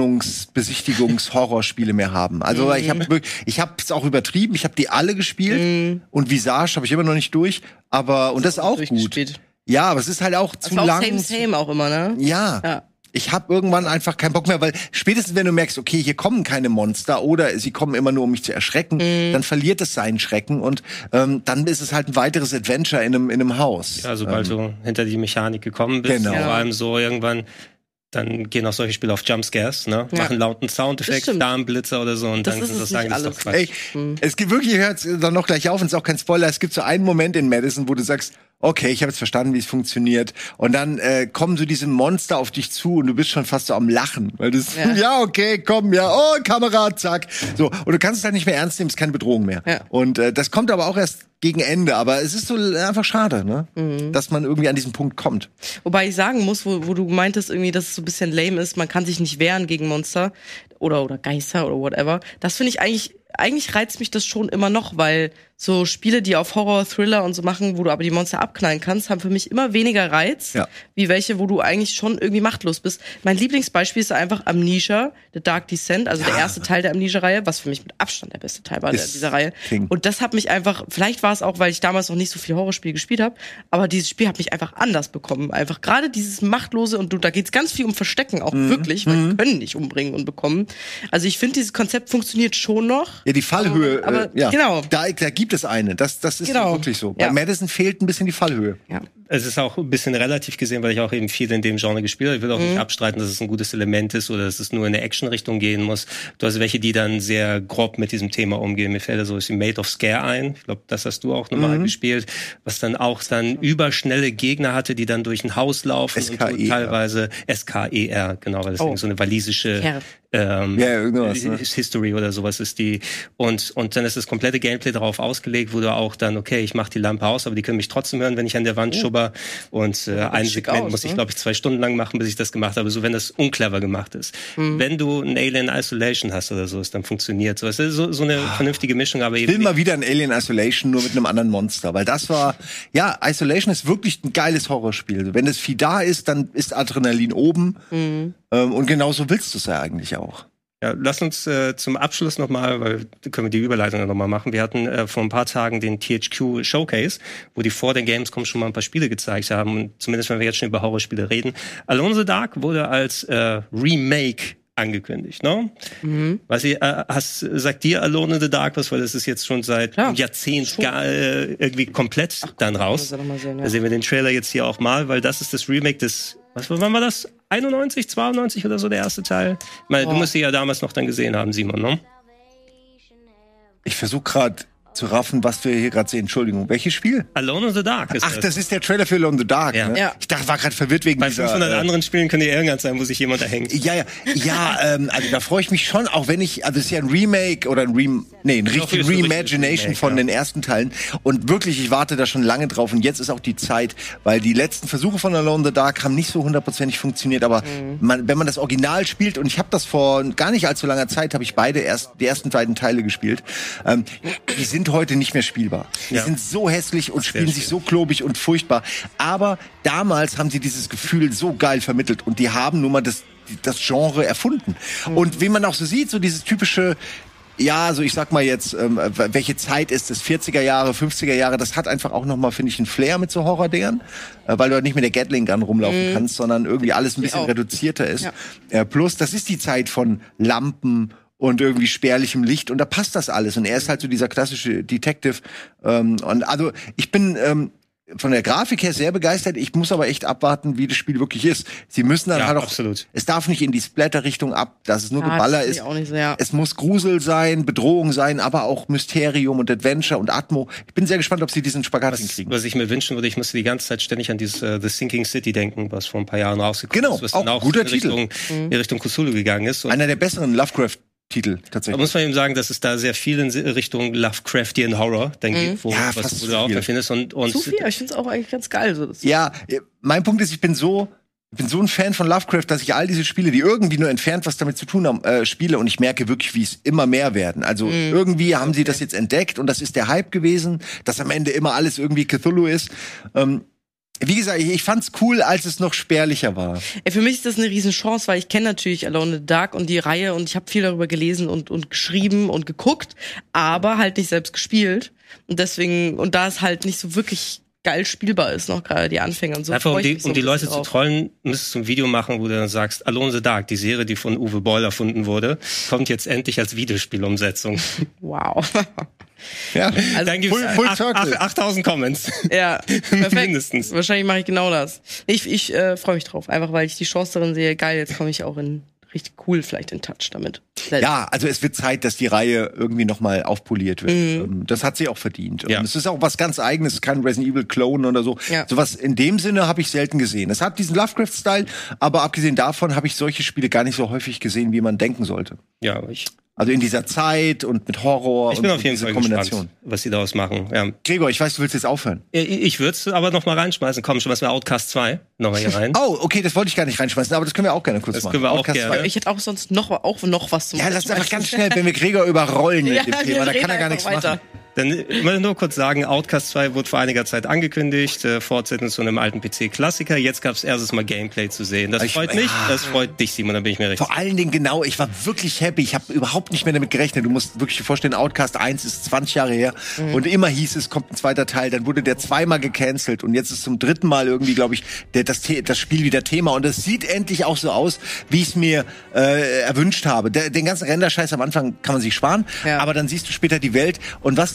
Wohnungsbesichtigungs-Horrorspiele mehr haben. Also Mhm. ich habe ich habe es auch übertrieben. Ich habe die alle gespielt und Visage habe ich immer noch nicht durch. Aber und das ist auch gut. durchgespielt. Ja, aber es ist halt auch Das zu war auch lang. same, same auch immer, ne? Ja. Ja. Ich habe irgendwann einfach keinen Bock mehr, weil spätestens wenn du merkst, okay, hier kommen keine Monster oder sie kommen immer nur, um mich zu erschrecken, Mhm. dann verliert es seinen Schrecken und ähm, dann ist es halt ein weiteres Adventure in einem in einem Haus. Ja, sobald du hinter die Mechanik gekommen bist, Genau. vor Ja. allem so irgendwann, dann gehen auch solche Spiele auf Jumpscares, ne? Ja. Machen lauten Das Soundeffekt, stimmt. da ein Blitzer oder so und Das dann ist kannst du es sagen, nicht das ist doch alles. Quatsch. Ey, es gibt wirklich, ihr hört dann noch gleich auf und ist auch kein Spoiler, es gibt so einen Moment in Madison, wo du sagst, okay, ich habe jetzt verstanden, wie es funktioniert. Und dann äh, kommen so diese Monster auf dich zu und du bist schon fast so am Lachen. Weil das, ja, Ja. okay, komm, ja, oh, Kamera, zack. So, und du kannst es halt nicht mehr ernst nehmen, es ist keine Bedrohung mehr. Ja. Und äh, das kommt aber auch erst gegen Ende. Aber es ist so einfach schade, ne? Mhm. Dass man irgendwie an diesen Punkt kommt. Wobei ich sagen muss, wo, wo du meintest irgendwie, dass es so ein bisschen lame ist, man kann sich nicht wehren gegen Monster oder oder Geister oder whatever. Das finde ich eigentlich, eigentlich reizt mich das schon immer noch, weil so Spiele, die auf Horror, Thriller und so machen, wo du aber die Monster abknallen kannst, haben für mich immer weniger Reiz, Ja. wie welche, wo du eigentlich schon irgendwie machtlos bist. Mein Lieblingsbeispiel ist einfach Amnesia, The Dark Descent, also der erste Teil der Amnesia-Reihe, was für mich mit Abstand der beste Teil war der, Ist dieser Reihe. King. Und das hat mich einfach, vielleicht war es auch, weil ich damals noch nicht so viel Horrorspiele gespielt habe, aber dieses Spiel hat mich einfach anders bekommen. Einfach gerade dieses Machtlose und du, da geht's ganz viel um Verstecken, auch wirklich, weil die können nicht umbringen und bekommen. Also ich finde, dieses Konzept funktioniert schon noch. Ja, die Fallhöhe, Aber- aber äh, ja, genau. da, da gibt es eine. Das, das ist Genau. wirklich so. Ja. Bei Madison fehlt ein bisschen die Fallhöhe. Ja. Es ist auch ein bisschen relativ gesehen, weil ich auch eben viel in dem Genre gespielt habe. Ich will auch mhm. nicht abstreiten, dass es ein gutes Element ist oder dass es nur in eine Action-Richtung gehen muss. Du hast welche, die dann sehr grob mit diesem Thema umgehen. Mir fällt da so die Made of Scare ein. Ich glaube, das hast du auch nochmal mhm. gespielt. Was dann auch dann überschnelle Gegner hatte, die dann durch ein Haus laufen. S K E R. Und teilweise S K E R, genau, weil das oh. so eine walisische ähm, ja, irgendwas, ne? History oder sowas ist die. Und und dann ist das komplette Gameplay darauf ausgelegt, wo du auch dann, okay, ich mache die Lampe aus, aber die können mich trotzdem hören, wenn ich an der Wand oh. schubber. Und äh, ein Segment aus, muss ich, ne? glaube ich, zwei Stunden lang machen, bis ich das gemacht habe. So, wenn das unclever gemacht ist. Mhm. Wenn du ein Alien Isolation hast oder so, ist dann funktioniert so. Es ist so, so eine ah. vernünftige Mischung, aber ich eben. will mal wieder ein Alien Isolation, nur mit einem anderen Monster, weil das war, ja, Isolation ist wirklich ein geiles Horrorspiel. Wenn das Vieh da ist, dann ist Adrenalin oben. Mhm. Ähm, und genauso willst du es ja eigentlich auch. Ja, lass uns äh, zum Abschluss nochmal, weil können wir die Überleitung nochmal machen. Wir hatten äh, vor ein paar Tagen den T H Q Showcase, wo die vor der Gamescom schon mal ein paar Spiele gezeigt haben. Und zumindest, wenn wir jetzt schon über Horrorspiele reden. Alone in the Dark wurde als äh, Remake angekündigt, ne? Mhm. Was ihr, äh, hast, sagt dir Alone in the Dark was? Weil das ist jetzt schon seit einem Jahrzehnt gar, äh, irgendwie komplett Ach, dann raus. Sehen, ja. Da sehen wir den Trailer jetzt hier auch mal, weil das ist das Remake des, was wann war das? einundneunzig, zweiundneunzig oder so der erste Teil? Ich meine, oh. du musst sie ja damals noch dann gesehen haben, Simon, ne? Ich versuche gerade zu raffen, was wir hier gerade sehen. Entschuldigung, welches Spiel? Alone in the Dark ist Ach, das. das ist der Trailer für Alone in the Dark, ja. ne? Ja. Ich dachte, war gerade verwirrt wegen Bei dieser... Bei fünfhundert äh, anderen Spielen könnte ja irgendwas sein, wo sich jemand da hängt. Ja, ja, ja, ähm, also da freue ich mich schon, auch wenn ich, also es ist ja ein Remake oder ein Rem, nee, ein richtig Reimagination Remake, von ja. den ersten Teilen und wirklich, ich warte da schon lange drauf und jetzt ist auch die Zeit, weil die letzten Versuche von Alone in the Dark haben nicht so hundertprozentig funktioniert, aber mhm. man, wenn man das Original spielt und ich habe das vor gar nicht allzu langer Zeit, habe ich beide erst, die ersten beiden Teile gespielt, ähm, die sind heute nicht mehr spielbar. Die ja. sind so hässlich und spielen sich so klobig und furchtbar. Aber damals haben sie dieses Gefühl so geil vermittelt und die haben nun mal das, das Genre erfunden. Mhm. Und wie man auch so sieht, so dieses typische, ja, also ich sag mal jetzt, ähm, welche Zeit ist es? vierziger Jahre, fünfziger Jahre, das hat einfach auch nochmal, finde ich, einen Flair mit so Horror-Dingern, äh, weil du halt nicht mit der Gatling-Gun rumlaufen mhm. kannst, sondern irgendwie alles ein bisschen reduzierter ist. Ja. Äh, plus, das ist die Zeit von Lampen und irgendwie spärlichem Licht und da passt das alles und er ist halt so dieser klassische Detective ähm, und also ich bin ähm, von der Grafik her sehr begeistert, ich muss aber echt abwarten, wie das Spiel wirklich ist. Sie müssen dann ja, halt auch, absolut. Es darf nicht in die Splatter-Richtung ab, dass es nur ja, Geballer ist. Auch nicht so, ja. Es muss Grusel sein, Bedrohung sein, aber auch Mysterium und Adventure und Atmo. Ich bin sehr gespannt, ob sie diesen Spagat was, hinkriegen. Was ich mir wünschen würde, ich musste die ganze Zeit ständig an dieses uh, The Sinking City denken, was vor ein paar Jahren rausgekommen genau, ist, was auch dann auch guter in Richtung, Titel. in Richtung Cthulhu gegangen ist. Und einer der besseren Lovecraft Titel, tatsächlich. Da muss man eben sagen, dass es da sehr viel in Richtung Lovecraftian Horror dann geht, mhm. wo, ja, was, wo du auch da findest. Und, und zu viel, ich finde es auch eigentlich ganz geil. So, das ja, mein Punkt ist, ich bin so, ich bin so ein Fan von Lovecraft, dass ich all diese Spiele, die irgendwie nur entfernt was damit zu tun haben, äh, spiele und ich merke wirklich, wie es immer mehr werden. Also mhm. irgendwie haben okay. sie das jetzt entdeckt und das ist der Hype gewesen, dass am Ende immer alles irgendwie Cthulhu ist. Ähm, Wie gesagt, ich, ich fand's cool, als es noch spärlicher war. Ey, für mich ist das eine Riesenchance, weil ich kenne natürlich Alone in the Dark und die Reihe und ich habe viel darüber gelesen und, und geschrieben und geguckt, aber halt nicht selbst gespielt. Und deswegen, und da es halt nicht so wirklich geil spielbar ist, noch gerade die Anfänger und so. Einfach um die, so um die Leute drauf. zu trollen, müsstest du ein Video machen, wo du dann sagst, Alone in the Dark, die Serie, die von Uwe Boll erfunden wurde, kommt jetzt endlich als Videospielumsetzung. Wow. Ja, also dann gibt's achttausend Comments. Ja, perfekt. Mindestens. Wahrscheinlich mache ich genau das. Ich, ich äh, freue mich drauf, einfach weil ich die Chance darin sehe, geil, jetzt komme ich auch in richtig cool vielleicht in Touch damit. Ja, also es wird Zeit, dass die Reihe irgendwie nochmal aufpoliert wird. Mhm. Das hat sie auch verdient. Ja. Und es ist auch was ganz Eigenes, kein Resident Evil Clone oder so. Ja. Sowas in dem Sinne habe ich selten gesehen. Es hat diesen Lovecraft-Style, aber abgesehen davon habe ich solche Spiele gar nicht so häufig gesehen, wie man denken sollte. Ja, ich Also in dieser Zeit und mit Horror ich bin und auf jeden diese Fall Kombination. Gespannt, was sie daraus machen. Ja. Gregor, ich weiß, du willst jetzt aufhören. Ich, ich würde es aber noch mal reinschmeißen. Komm, schmeißen wir Outcast zwei noch mal hier rein. Oh, okay, das wollte ich gar nicht reinschmeißen, aber das können wir auch gerne kurz das machen. Können wir auch Outcast gerne. zwei. Ich hätte auch sonst noch, auch noch was zu machen. Ja, lass uns einfach ganz schnell, wenn wir Gregor überrollen mit ja, dem Thema, da kann er gar nichts weiter. machen. Dann will ich nur kurz sagen, Outcast zwei wurde vor einiger Zeit angekündigt, äh, Fortsetzung zu einem alten P C-Klassiker. Jetzt gab es erstes Mal Gameplay zu sehen. Das ich, freut mich, ja. das freut dich, Simon, da bin ich mir recht. Vor allen Dingen genau, ich war wirklich happy. Ich habe überhaupt nicht mehr damit gerechnet. Du musst wirklich dir vorstellen, Outcast eins ist zwanzig Jahre her mhm. und immer hieß es, kommt ein zweiter Teil. Dann wurde der zweimal gecancelt und jetzt ist zum dritten Mal irgendwie, glaube ich, der, das, das Spiel wieder Thema. Und es sieht endlich auch so aus, wie ich es mir äh, erwünscht habe. Der, den ganzen Renderscheiß am Anfang kann man sich sparen, ja. aber dann siehst du später die Welt. Und was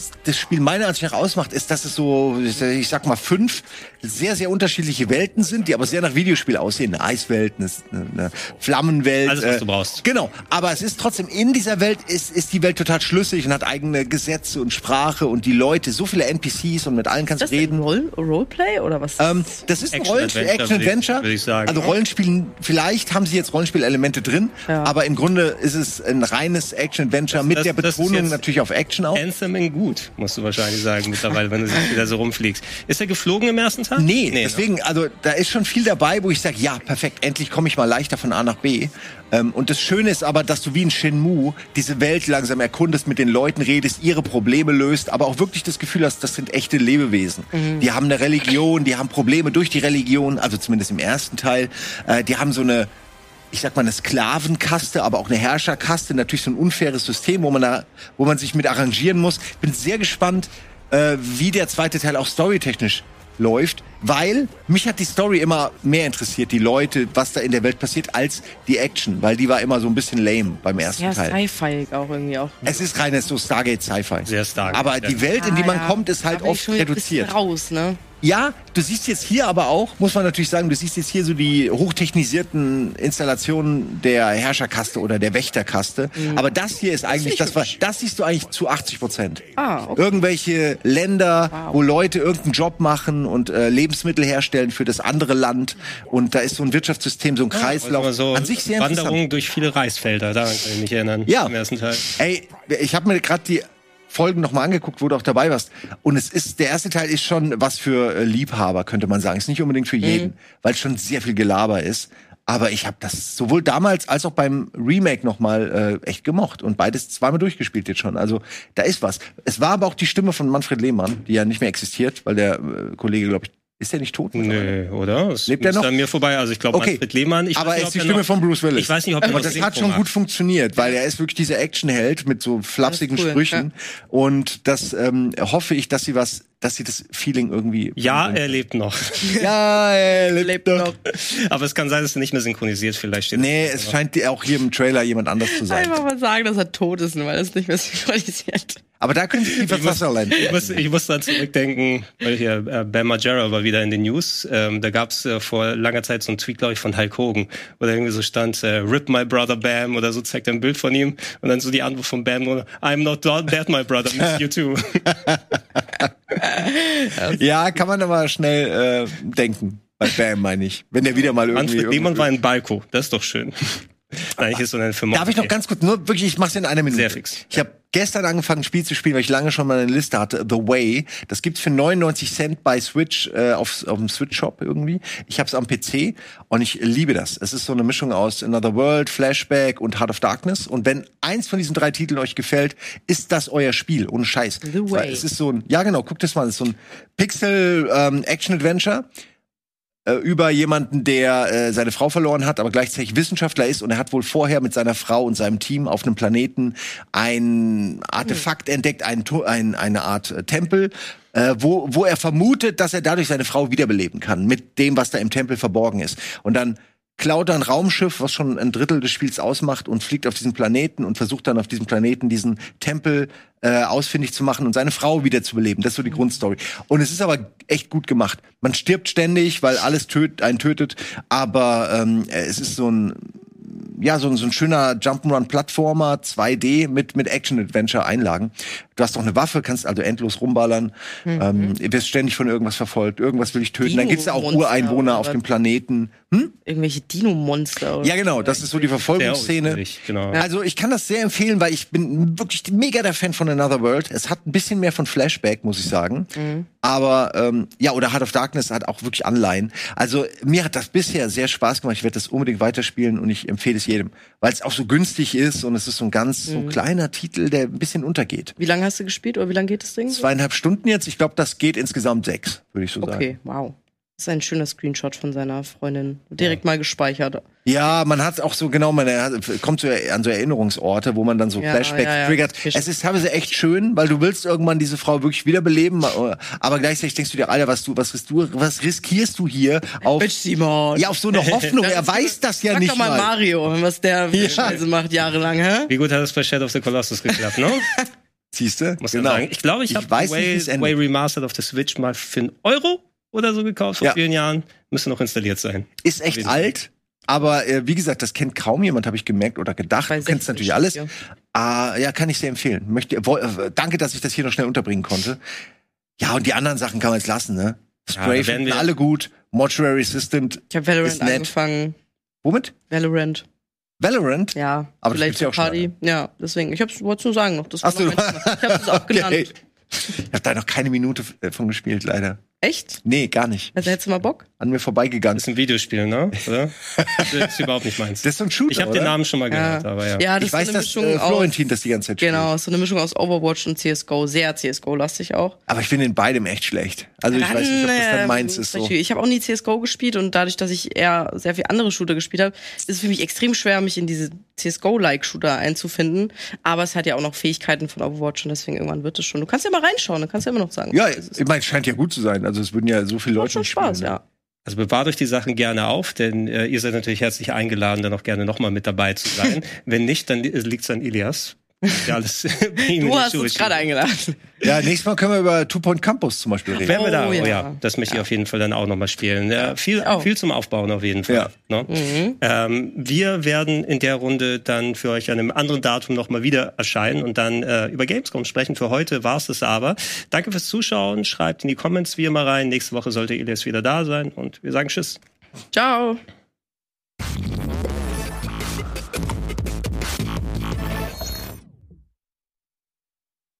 was das Spiel meiner Ansicht nach ausmacht, ist, dass es so, ich sag mal, fünf sehr, sehr unterschiedliche Welten sind, die aber sehr nach Videospiel aussehen. Eine Eiswelt, eine, eine Flammenwelt. Alles, was äh, du brauchst. Genau. Aber es ist trotzdem, in dieser Welt ist, ist die Welt total schlüssig und hat eigene Gesetze und Sprache und die Leute, so viele N P Cs und mit allen kannst du reden. Roll Roleplay oder was? Ähm, das ist ein Rollenspiel, Action-Adventure. Würde ich sagen. Also Rollenspielen, vielleicht haben sie jetzt Rollenspielelemente drin, Ja. aber im Grunde ist es ein reines Action-Adventure mit das- der das ist Betonung jetzt natürlich auf Action auch. Anthem in gut, musst du wahrscheinlich sagen mittlerweile, wenn du wieder so rumfliegst. Ist er geflogen im ersten Tag? Nee, ne? deswegen, also da ist schon viel dabei, wo ich sage, ja, perfekt, endlich komme ich mal leichter von A nach B. Ähm, und das Schöne ist aber, dass du wie in Shenmue diese Welt langsam erkundest, mit den Leuten redest, ihre Probleme löst, aber auch wirklich das Gefühl hast, das sind echte Lebewesen. Mhm. Die haben eine Religion, die haben Probleme durch die Religion, also zumindest im ersten Teil. Äh, die haben so eine, ich sag mal, eine Sklavenkaste, aber auch eine Herrscherkaste, natürlich so ein unfaires System, wo man da, wo man sich mit arrangieren muss. Bin sehr gespannt, äh, wie der zweite Teil auch storytechnisch läuft, weil mich hat die Story immer mehr interessiert, die Leute, was da in der Welt passiert, als die Action, weil die war immer so ein bisschen lame beim ersten Ja, Teil. Sci-Fi auch irgendwie auch. Es ist reines so Stargate Sci-Fi. Sehr Stargate, Aber ja. die Welt, in die Ah, man ja. kommt, ist halt Da bin ich oft schon wieder ein bisschen reduziert. raus, ne? Ja, du siehst jetzt hier aber auch, muss man natürlich sagen, du siehst jetzt hier so die hochtechnisierten Installationen der Herrscherkaste oder der Wächterkaste. Mhm. Aber das hier ist eigentlich, das war, das siehst du eigentlich zu achtzig Prozent. Ah, okay. Irgendwelche Länder, Wow. wo Leute irgendeinen Job machen und äh, Lebensmittel herstellen für das andere Land. Und da ist so ein Wirtschaftssystem, so ein Kreislauf. Also so An sich sehr interessant. Wanderung durch viele Reisfelder, daran kann ich mich erinnern. Ja. Im ersten Teil. Ey, ich habe mir gerade die Folgen noch mal angeguckt, wo du auch dabei warst. Und es ist, der erste Teil ist schon was für äh, Liebhaber, könnte man sagen. Ist nicht unbedingt für jeden, weil es schon sehr viel Gelaber ist. Aber ich habe das sowohl damals als auch beim Remake noch mal äh, echt gemocht. Und beides zweimal durchgespielt jetzt schon. Also da ist was. Es war aber auch die Stimme von Manfred Lehmann, die ja nicht mehr existiert, weil der äh, Kollege, glaube ich, ist der nicht tot? Nö, oder? Es Lebt er ist noch? an mir vorbei. Also ich glaube, Okay. Manfred Lehmann. Ich aber weiß er nicht, ist die ob Stimme noch, von Bruce Willis. Ich weiß nicht, ob er Und noch das lebt hat schon danach. gut funktioniert, weil er ist wirklich dieser Actionheld mit so flapsigen Das ist cool, Sprüchen. Und das ähm, hoffe ich, dass sie was, dass sie das Feeling irgendwie. Ja, er lebt noch. Ja, er lebt, Lebt noch. noch. Aber es kann sein, dass er nicht mehr synchronisiert. Vielleicht steht Nee, es scheint auch hier im Trailer jemand anders zu sein. Einfach mal sagen, dass er tot ist, weil er es nicht mehr synchronisiert. Aber da können sie Kiefer Sutherland. Ich muss, ich muss dann zurückdenken, weil hier äh, Bam Margera war wieder in den News. Ähm, da gab's äh, vor langer Zeit so einen Tweet, glaube ich, von Hulk Hogan, wo da irgendwie so stand, äh, Rip my brother Bam oder so, zeigt er ein Bild von ihm und dann so die Antwort von Bam, nur, I'm not dead, my brother, miss you too. Ja, kann man aber schnell äh, denken. Bei Bam meine ich. Wenn der wieder mal irgendwie. Manfred Lehmann irgendwie war in Balko, das ist doch schön. Eigentlich ist so eine Firma. Darf ich noch ganz kurz, nur wirklich, ich mach's in einer Minute. Sehr fix. Ich habe gestern angefangen, ein Spiel zu spielen, weil ich lange schon mal eine Liste hatte. The Way. Das gibt's für neunundneunzig Cent bei Switch, äh, auf, auf dem Switch-Shop irgendwie. Ich hab's am P C und ich liebe das. Es ist so eine Mischung aus Another World, Flashback und Heart of Darkness. Und wenn eins von diesen drei Titeln euch gefällt, ist das euer Spiel. Ohne Scheiß. The Way. Weil es ist so ein, ja genau, guckt das mal. Es ist so ein Pixel-Action-Adventure. Über jemanden, der äh, seine Frau verloren hat, aber gleichzeitig Wissenschaftler ist und er hat wohl vorher mit seiner Frau und seinem Team auf einem Planeten ein Artefakt entdeckt, ein, ein, eine Art äh, Tempel, äh, wo, wo er vermutet, dass er dadurch seine Frau wiederbeleben kann, mit dem, was da im Tempel verborgen ist. Und dann klaut er ein Raumschiff, was schon ein Drittel des Spiels ausmacht und fliegt auf diesen Planeten und versucht dann auf diesem Planeten diesen Tempel äh, ausfindig zu machen und seine Frau wiederzubeleben. Das ist so die Grundstory. Und es ist aber echt gut gemacht. Man stirbt ständig, weil alles töt, einen tötet, aber ähm, es ist so ein ja, so ein, so ein schöner Jump'n'Run-Plattformer, zwei D mit, mit Action-Adventure-Einlagen. Du hast doch eine Waffe, kannst also endlos rumballern, mhm. ähm, wirst ständig von irgendwas verfolgt, irgendwas will dich töten. Dann gibt's da auch Ureinwohner auf dem Planeten. Hm? Irgendwelche Dino-Monster. Ja, genau, das ist so die Verfolgungsszene. Genau. Also ich kann das sehr empfehlen, weil ich bin wirklich mega der Fan von Another World. Es hat ein bisschen mehr von Flashback, muss ich sagen. Mhm. Aber, ähm, ja, oder Heart of Darkness hat auch wirklich Anleihen. Also mir hat das bisher sehr Spaß gemacht. Ich werde das unbedingt weiterspielen und ich empfehle es jedem. Weil es auch so günstig ist und es ist so ein ganz mhm. so kleiner Titel, der ein bisschen untergeht. Wie lange hast du gespielt oder wie lange geht das Ding? Zweieinhalb Stunden jetzt. Ich glaube, das geht insgesamt sechs, würde ich so sagen. Okay, wow. Das ist ein schöner Screenshot von seiner Freundin. Direkt ja. mal gespeichert. Ja, man hat auch so genau, man kommt so an so Erinnerungsorte, wo man dann so ja, Flashbacks ja, ja. triggert. Es ist teilweise echt schön, weil du willst irgendwann diese Frau wirklich wiederbeleben, aber gleichzeitig denkst du dir, Alter, was du, was riskierst du, was riskierst du hier auf, Bitch, Simon. Ja, auf so eine Hoffnung. Er weiß das ja Sag nicht doch mal. Mario, was der ja. also macht jahrelang, hä? Wie gut hat es bei Shadow of the Colossus geklappt, ne? Siehst du? Muss Genau. man sagen. Ich glaube, ich, Ich habe weiß Way, nicht, wie es endet. Way Remastered auf der Switch mal für einen Euro oder so gekauft vor Ja. vielen Jahren. Müsste noch installiert sein. Ist echt alt, aber äh, wie gesagt, das kennt kaum jemand, habe ich gemerkt oder gedacht. Bei Du kennst sechzig natürlich alles. hier. Ah, ja, kann ich sehr empfehlen. Möchte, wo, äh, danke, dass ich das hier noch schnell unterbringen konnte. Ja, und die anderen Sachen kann man jetzt lassen, ne? Ja, Stray da werden finden wir- alle gut. Mortuary Assistant Ich habe Valorant ist nett. angefangen. Womit? Valorant, Valorant? ja. Aber das vielleicht gibt's ja auch schon Party. Ja, deswegen. Ich hab's, wollte nur sagen noch. Das war Ach so. noch mein Thema. Ich hab's auch genannt. Okay. Ich habe da noch keine Minute äh, von gespielt, leider. Echt? Nee, gar nicht. Also hättest du mal Bock? An mir vorbeigegangen. Das ist ein Videospiel, ne? Oder? Das ist überhaupt nicht meins. Das ist so ein Shooter, Ich habe oder? den Namen schon mal gehört, Ja. aber ja. Ja, das Ich weiß, ist so eine dass Mischung äh, aus. Florentin das die ganze Zeit spielt. Genau, so eine Mischung aus Overwatch und C S G O. Sehr C S G O-lastig auch. Aber ich bin in beidem echt schlecht. Also ich weiß nicht, ob das dann ähm, meins ist. So. Ich habe auch nie C S G O gespielt und dadurch, dass ich eher sehr viel andere Shooter gespielt habe, ist es für mich extrem schwer, mich in diese C S G O-like Shooter einzufinden. Aber es hat ja auch noch Fähigkeiten von Overwatch und deswegen irgendwann wird es schon. Du kannst ja mal reinschauen, dann kannst du ja immer noch sagen. Ja, was es ist. ich meine, es scheint ja gut zu sein. Also es würden ja so viele Macht Leute schon nicht Spaß, spielen, ne? ja. Also bewahrt euch die Sachen gerne auf, denn äh, ihr seid natürlich herzlich eingeladen, dann auch gerne nochmal mit dabei zu sein. Wenn nicht, dann li- liegt's an Ilias. Ja, alles Du hast uns gerade eingeladen. Ja, nächstes Mal können wir über Two Point Campus zum Beispiel reden. Wären wir da, Oh, oh, ja. ja. Das möchte ich Ja. auf jeden Fall dann auch nochmal spielen. Ja, viel, auch. viel zum Aufbauen auf jeden Fall. Ja. Ne? Mhm. Ähm, wir werden in der Runde dann für euch an einem anderen Datum nochmal wieder erscheinen und dann äh, über Gamescom sprechen. Für heute war's das aber. Danke fürs Zuschauen. Schreibt in die Comments wie immer rein. Nächste Woche sollte Elias wieder da sein und wir sagen Tschüss. Ciao.